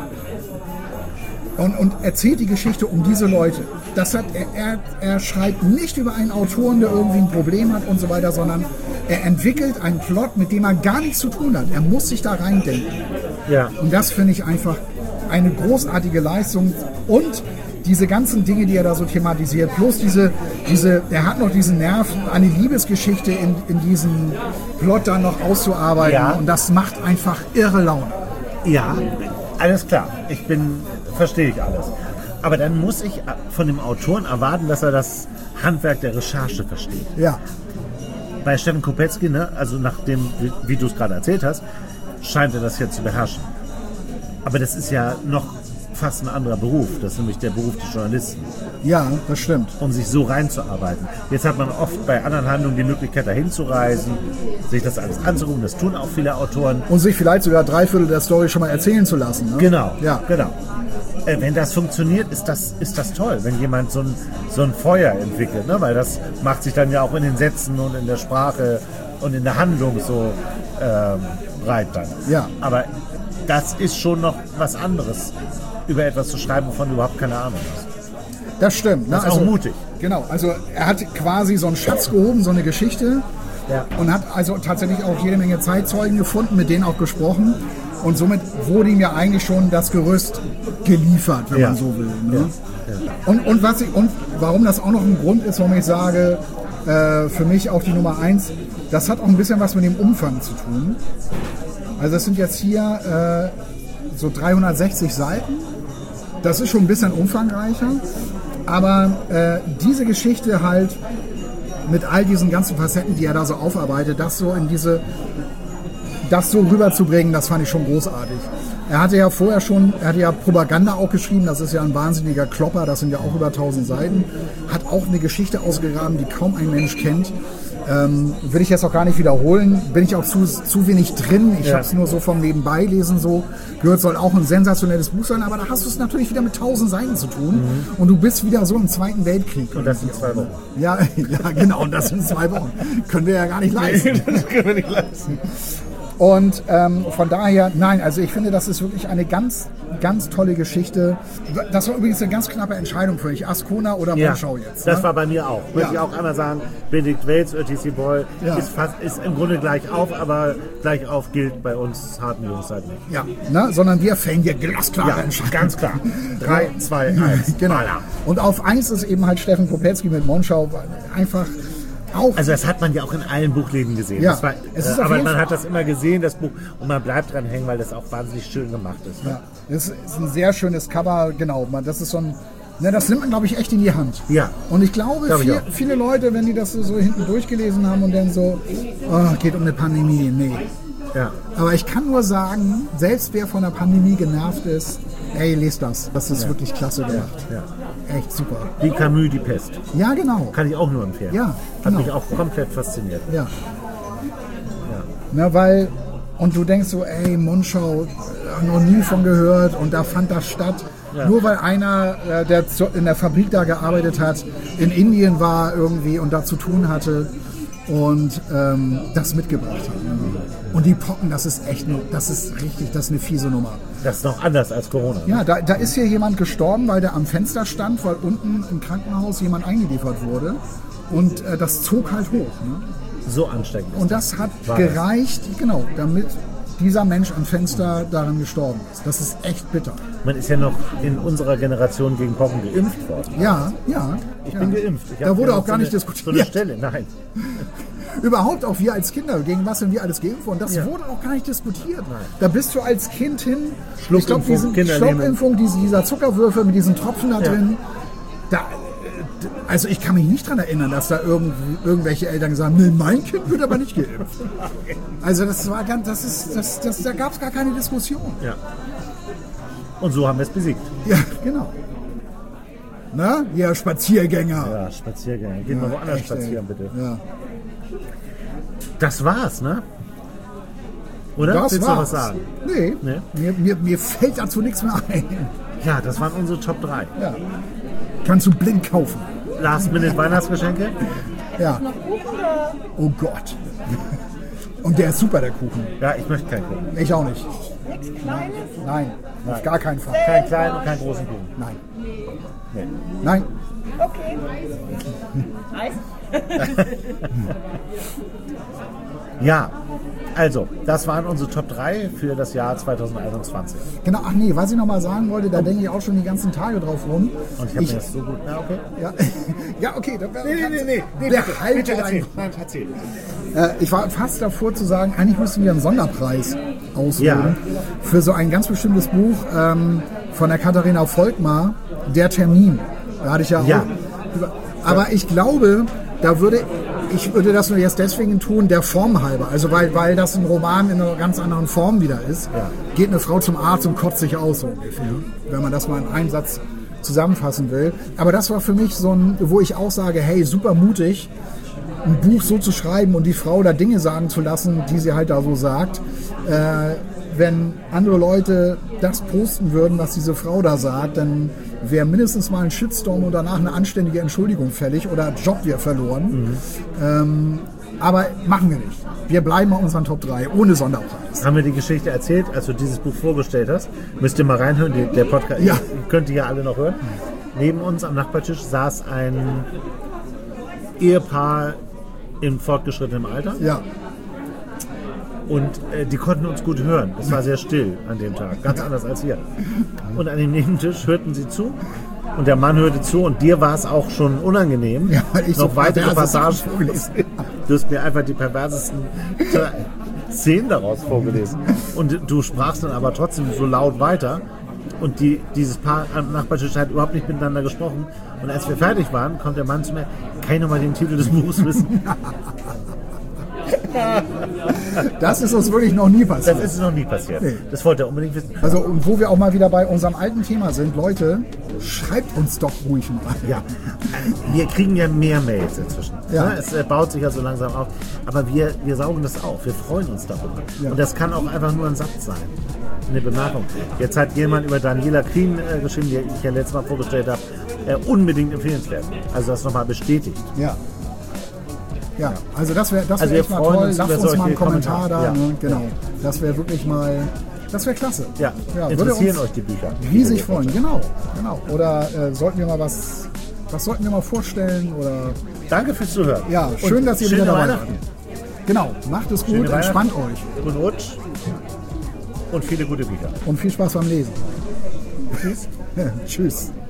Und, und erzählt die Geschichte um diese Leute. Das hat, er, er, er schreibt nicht über einen Autoren, der irgendwie ein Problem hat und so weiter, sondern er entwickelt einen Plot, mit dem er gar nichts zu tun hat. Er muss sich da reindenken. ja. Und das finde ich einfach eine großartige Leistung. Und diese ganzen Dinge, die er da so thematisiert, plus diese, diese er hat noch diesen Nerv, eine Liebesgeschichte in, in diesem Plot dann noch auszuarbeiten. Ja. Und das macht einfach irre Laune. Ja, alles klar. Ich bin, verstehe ich alles. Aber dann muss ich von dem Autoren erwarten, dass er das Handwerk der Recherche versteht. Ja. Bei Steffen Kopetzky, ne, also nach dem, wie, wie du es gerade erzählt hast, scheint er das jetzt zu beherrschen. Aber das ist ja noch fast ein anderer Beruf. Das ist nämlich der Beruf des Journalisten, Ja, das stimmt. um sich so reinzuarbeiten. Jetzt hat man oft bei anderen Handlungen die Möglichkeit, dahin zu reisen, sich das alles anzugucken. Das tun auch viele Autoren. Und sich vielleicht sogar drei Viertel der Story schon mal erzählen zu lassen. Ne? Genau, Ja. genau. Äh, wenn das funktioniert, ist das, ist das toll, wenn jemand so ein, so ein Feuer entwickelt, ne? Weil das macht sich dann ja auch in den Sätzen und in der Sprache und in der Handlung so ähm, breit dann. Ja. Aber das ist schon noch was anderes, über etwas zu schreiben, wovon du überhaupt keine Ahnung hast. Das stimmt. Ne? Das ist auch mutig. Genau, also er hat quasi so einen Schatz gehoben, so eine Geschichte Ja. und hat also tatsächlich auch jede Menge Zeitzeugen gefunden, mit denen auch gesprochen. Und somit wurde ihm ja eigentlich schon das Gerüst geliefert, wenn Ja. man so will. Ne? Ja. Ja. Und, und, was ich, und warum das auch noch ein Grund ist, warum ich sage, äh, für mich auch die Nummer eins, das hat auch ein bisschen was mit dem Umfang zu tun. Also es sind jetzt hier äh, so dreihundertsechzig Seiten. Das ist schon ein bisschen umfangreicher. Aber äh, diese Geschichte halt mit all diesen ganzen Facetten, die er da so aufarbeitet, das so in diese, das so rüberzubringen, das fand ich schon großartig. Er hatte ja vorher schon, er hatte ja Propaganda auch geschrieben, das ist ja ein wahnsinniger Klopper, das sind ja auch über tausend Seiten. Hat auch eine Geschichte ausgegraben, die kaum ein Mensch kennt. Ähm, will ich jetzt auch gar nicht wiederholen, bin ich auch zu, zu wenig drin. Ich Ja. habe es nur so vom Nebenbeilesen so gehört, soll auch ein sensationelles Buch sein, aber da hast du es natürlich wieder mit tausend Seiten zu tun und du bist wieder so im Zweiten Weltkrieg. Und das sind zwei Wochen. Ja, ja, genau, und das sind zwei Wochen. Können wir ja gar nicht leisten. Das können wir nicht leisten. Und ähm, von daher, nein, also ich finde, das ist wirklich eine ganz, ganz tolle Geschichte. Das war übrigens eine ganz knappe Entscheidung für mich. Ascona oder Ja, Monschau jetzt. das ne? war bei mir auch. Möchte ich Ja. auch einmal sagen, Benedikt Welz, Ö T C Boy, Ja. ist, fast, ist im Grunde gleich auf, aber gleich auf gilt bei uns harten Jungs halt nicht. Ja, ne? Sondern wir fällen hier glasklare Ja, Entscheidungen. ganz klar. Drei, zwei, eins. Genau. Voilà. Und auf eins ist eben halt Steffen Kopetzky mit Monschau einfach auch. Also das hat man ja auch in allen Buchläden gesehen. Ja, Das war, es ist äh, auf aber jeden man Fall- hat das immer gesehen, das Buch, und man bleibt dran hängen, weil das auch wahnsinnig schön gemacht ist. Ne? Ja, das ist ein sehr schönes Cover, genau. Man, das ist so ein, ne, das nimmt man, glaube ich, echt in die Hand. Ja. Und ich glaube, Glaub ich viel, auch. viele Leute, wenn die das so, so hinten durchgelesen haben und dann so, oh, geht um eine Pandemie, nee. Ja. Aber ich kann nur sagen, selbst wer von der Pandemie genervt ist, ey, lest das. Das ist wirklich klasse gemacht. Ja. Echt super. Wie Camus, die Pest. Ja, genau. Kann ich auch nur empfehlen. Ja, Hat genau. mich auch komplett fasziniert. Ja. Na, weil, und du denkst so, ey, Monschau, äh, noch nie von gehört und da fand das statt. Ja. Nur weil einer, äh, der zu, in der Fabrik da gearbeitet hat, in Indien war irgendwie und da zu tun hatte. und ähm, das mitgebracht hat. Und die Pocken, das ist echt, eine, das ist richtig, das ist eine fiese Nummer. Das ist noch anders als Corona. Ja, da, da ist hier jemand gestorben, weil der am Fenster stand, weil unten im Krankenhaus jemand eingeliefert wurde. Und äh, das zog halt hoch. Ne? So ansteckend. Und das hat War gereicht, das? genau, damit dieser Mensch am Fenster daran gestorben ist. Das ist echt bitter. Man ist ja noch in unserer Generation gegen Pocken geimpft worden. Ja, ja. Ich ja. bin geimpft. Ich da wurde ja auch gar so nicht eine, diskutiert. So eine Stelle, nein. Überhaupt auch wir als Kinder, gegen was sind wir alles geimpft worden, das Ja. wurde auch gar nicht diskutiert. Nein. Da bist du als Kind hin, ich Schluckimpfung, glaube, diesen Kinderlähmung. Schluckimpfung, diese, dieser Zuckerwürfel mit diesen Tropfen da Ja. drin, da, also ich kann mich nicht daran erinnern, dass da irgend, irgendwelche Eltern gesagt haben, nee, mein Kind wird aber nicht geimpft. Also das war ganz, das ist, das, das, da gab es gar keine Diskussion. Ja. Und so haben wir es besiegt. Ja, genau. Na, ihr Spaziergänger. Ja, Spaziergänge. Gehen wir woanders echt, ey. spazieren, bitte. Ja. Das war's, ne? Oder? Das Willst du noch war's. was sagen? Nee, Nee? Mir, mir, mir fällt dazu nichts mehr ein. Ja, das waren unsere Top drei. Ja. Kannst du blind kaufen. Last-Minute-Weihnachtsgeschenke? Ja. Oh Gott. Und der ist super, der Kuchen. Ja, ich möchte keinen Kuchen. Ich auch nicht. Nichts Kleines? Nein, auf gar keinen Fall. Keinen kleinen und keinen großen Kuchen. Nein. Nee. Nein. Okay. Eis? Ja, also, das waren unsere Top drei für das Jahr zwanzig einundzwanzig. Genau, ach nee, was ich noch mal sagen wollte, da denke ich auch schon die ganzen Tage drauf rum. Und ich habe mir das so gut... Na, okay. ja, ja, okay. Da, Nee, nee, nee, nee. nee Der bitte, Halt bitte dein- erzähl. Nein, erzähl. Äh, ich war fast davor zu sagen, eigentlich müssten wir einen Sonderpreis ausloben für so ein ganz bestimmtes Buch ähm, von der Katharina Volkmar, Der Termin. Da hatte ich ja, Ja. auch über, aber ich glaube, da würde ich würde das nur jetzt deswegen tun, der Form halber. Also weil, weil das ein Roman in einer ganz anderen Form wieder ist. Ja. Geht eine Frau zum Arzt und kotzt sich aus, so ungefähr. Wenn man das mal in einem Satz zusammenfassen will. Aber das war für mich so ein, wo ich auch sage, hey, super mutig, ein Buch so zu schreiben und die Frau da Dinge sagen zu lassen, die sie halt da so sagt. Äh, wenn andere Leute das posten würden, was diese Frau da sagt, dann wäre mindestens mal ein Shitstorm und danach eine anständige Entschuldigung fällig oder Job wäre verloren. Mhm. Ähm, aber machen wir nicht. Wir bleiben bei unseren Top drei, ohne Sonderpreis. Haben wir die Geschichte erzählt, als du dieses Buch vorgestellt hast? Müsst ihr mal reinhören, die, der Podcast, Ja. ihr könnt ihr ja alle noch hören. Neben uns am Nachbartisch saß ein Ehepaar in fortgeschrittenem Alter. Ja, Und äh, die konnten uns gut hören. Es war sehr still an dem Tag, ganz anders als hier. Und an dem Nebentisch hörten sie zu und der Mann hörte zu und dir war es auch schon unangenehm, Ja, weil ich noch so weitere perverse Sachen Passagen vorgelesen Du hast mir einfach die perversesten Szenen daraus vorgelesen. Und du sprachst dann aber trotzdem so laut weiter. Und die, dieses Paar am Nachbartisch hat überhaupt nicht miteinander gesprochen. Und als wir fertig waren, kommt der Mann zu mir, kann ich nochmal den Titel des Buches wissen? das ist uns wirklich noch nie passiert. Das ist noch nie passiert. Nee. Das wollte er unbedingt wissen. Also, und wo wir auch mal wieder bei unserem alten Thema sind, Leute, schreibt uns doch ruhig mal. Ja, wir kriegen ja mehr Mails inzwischen. Ja. Ne? Es äh, baut sich ja so langsam auf. Aber wir, wir saugen das auf. Wir freuen uns darüber. Ja. Und das kann auch einfach nur ein Satz sein. Eine Bemerkung. Jetzt hat jemand über Daniela Krien äh, geschrieben, die ich ja letztes Mal vorgestellt habe, äh, unbedingt empfehlenswert. Also das nochmal bestätigt. Ja. Ja, also das wäre das wär Also wir echt mal freuen toll. uns Lasst über uns mal einen solche Kommentar Kommentare. da. Ja. Ne? Genau. Das wäre wirklich mal, das wäre klasse. Ja, Ja, würde interessieren uns euch die Bücher. riesig freuen. Genau, genau. Oder äh, sollten wir mal was, was sollten wir mal vorstellen? Oder Danke fürs Zuhören. ja, schön, Und dass ihr schöne wieder dabei seid. Weihnachten. Genau, macht es gut, Schöne entspannt Weihnachten. euch Guten Rutsch. Und viele gute Bücher. und viel Spaß beim Lesen. Tschüss. Tschüss.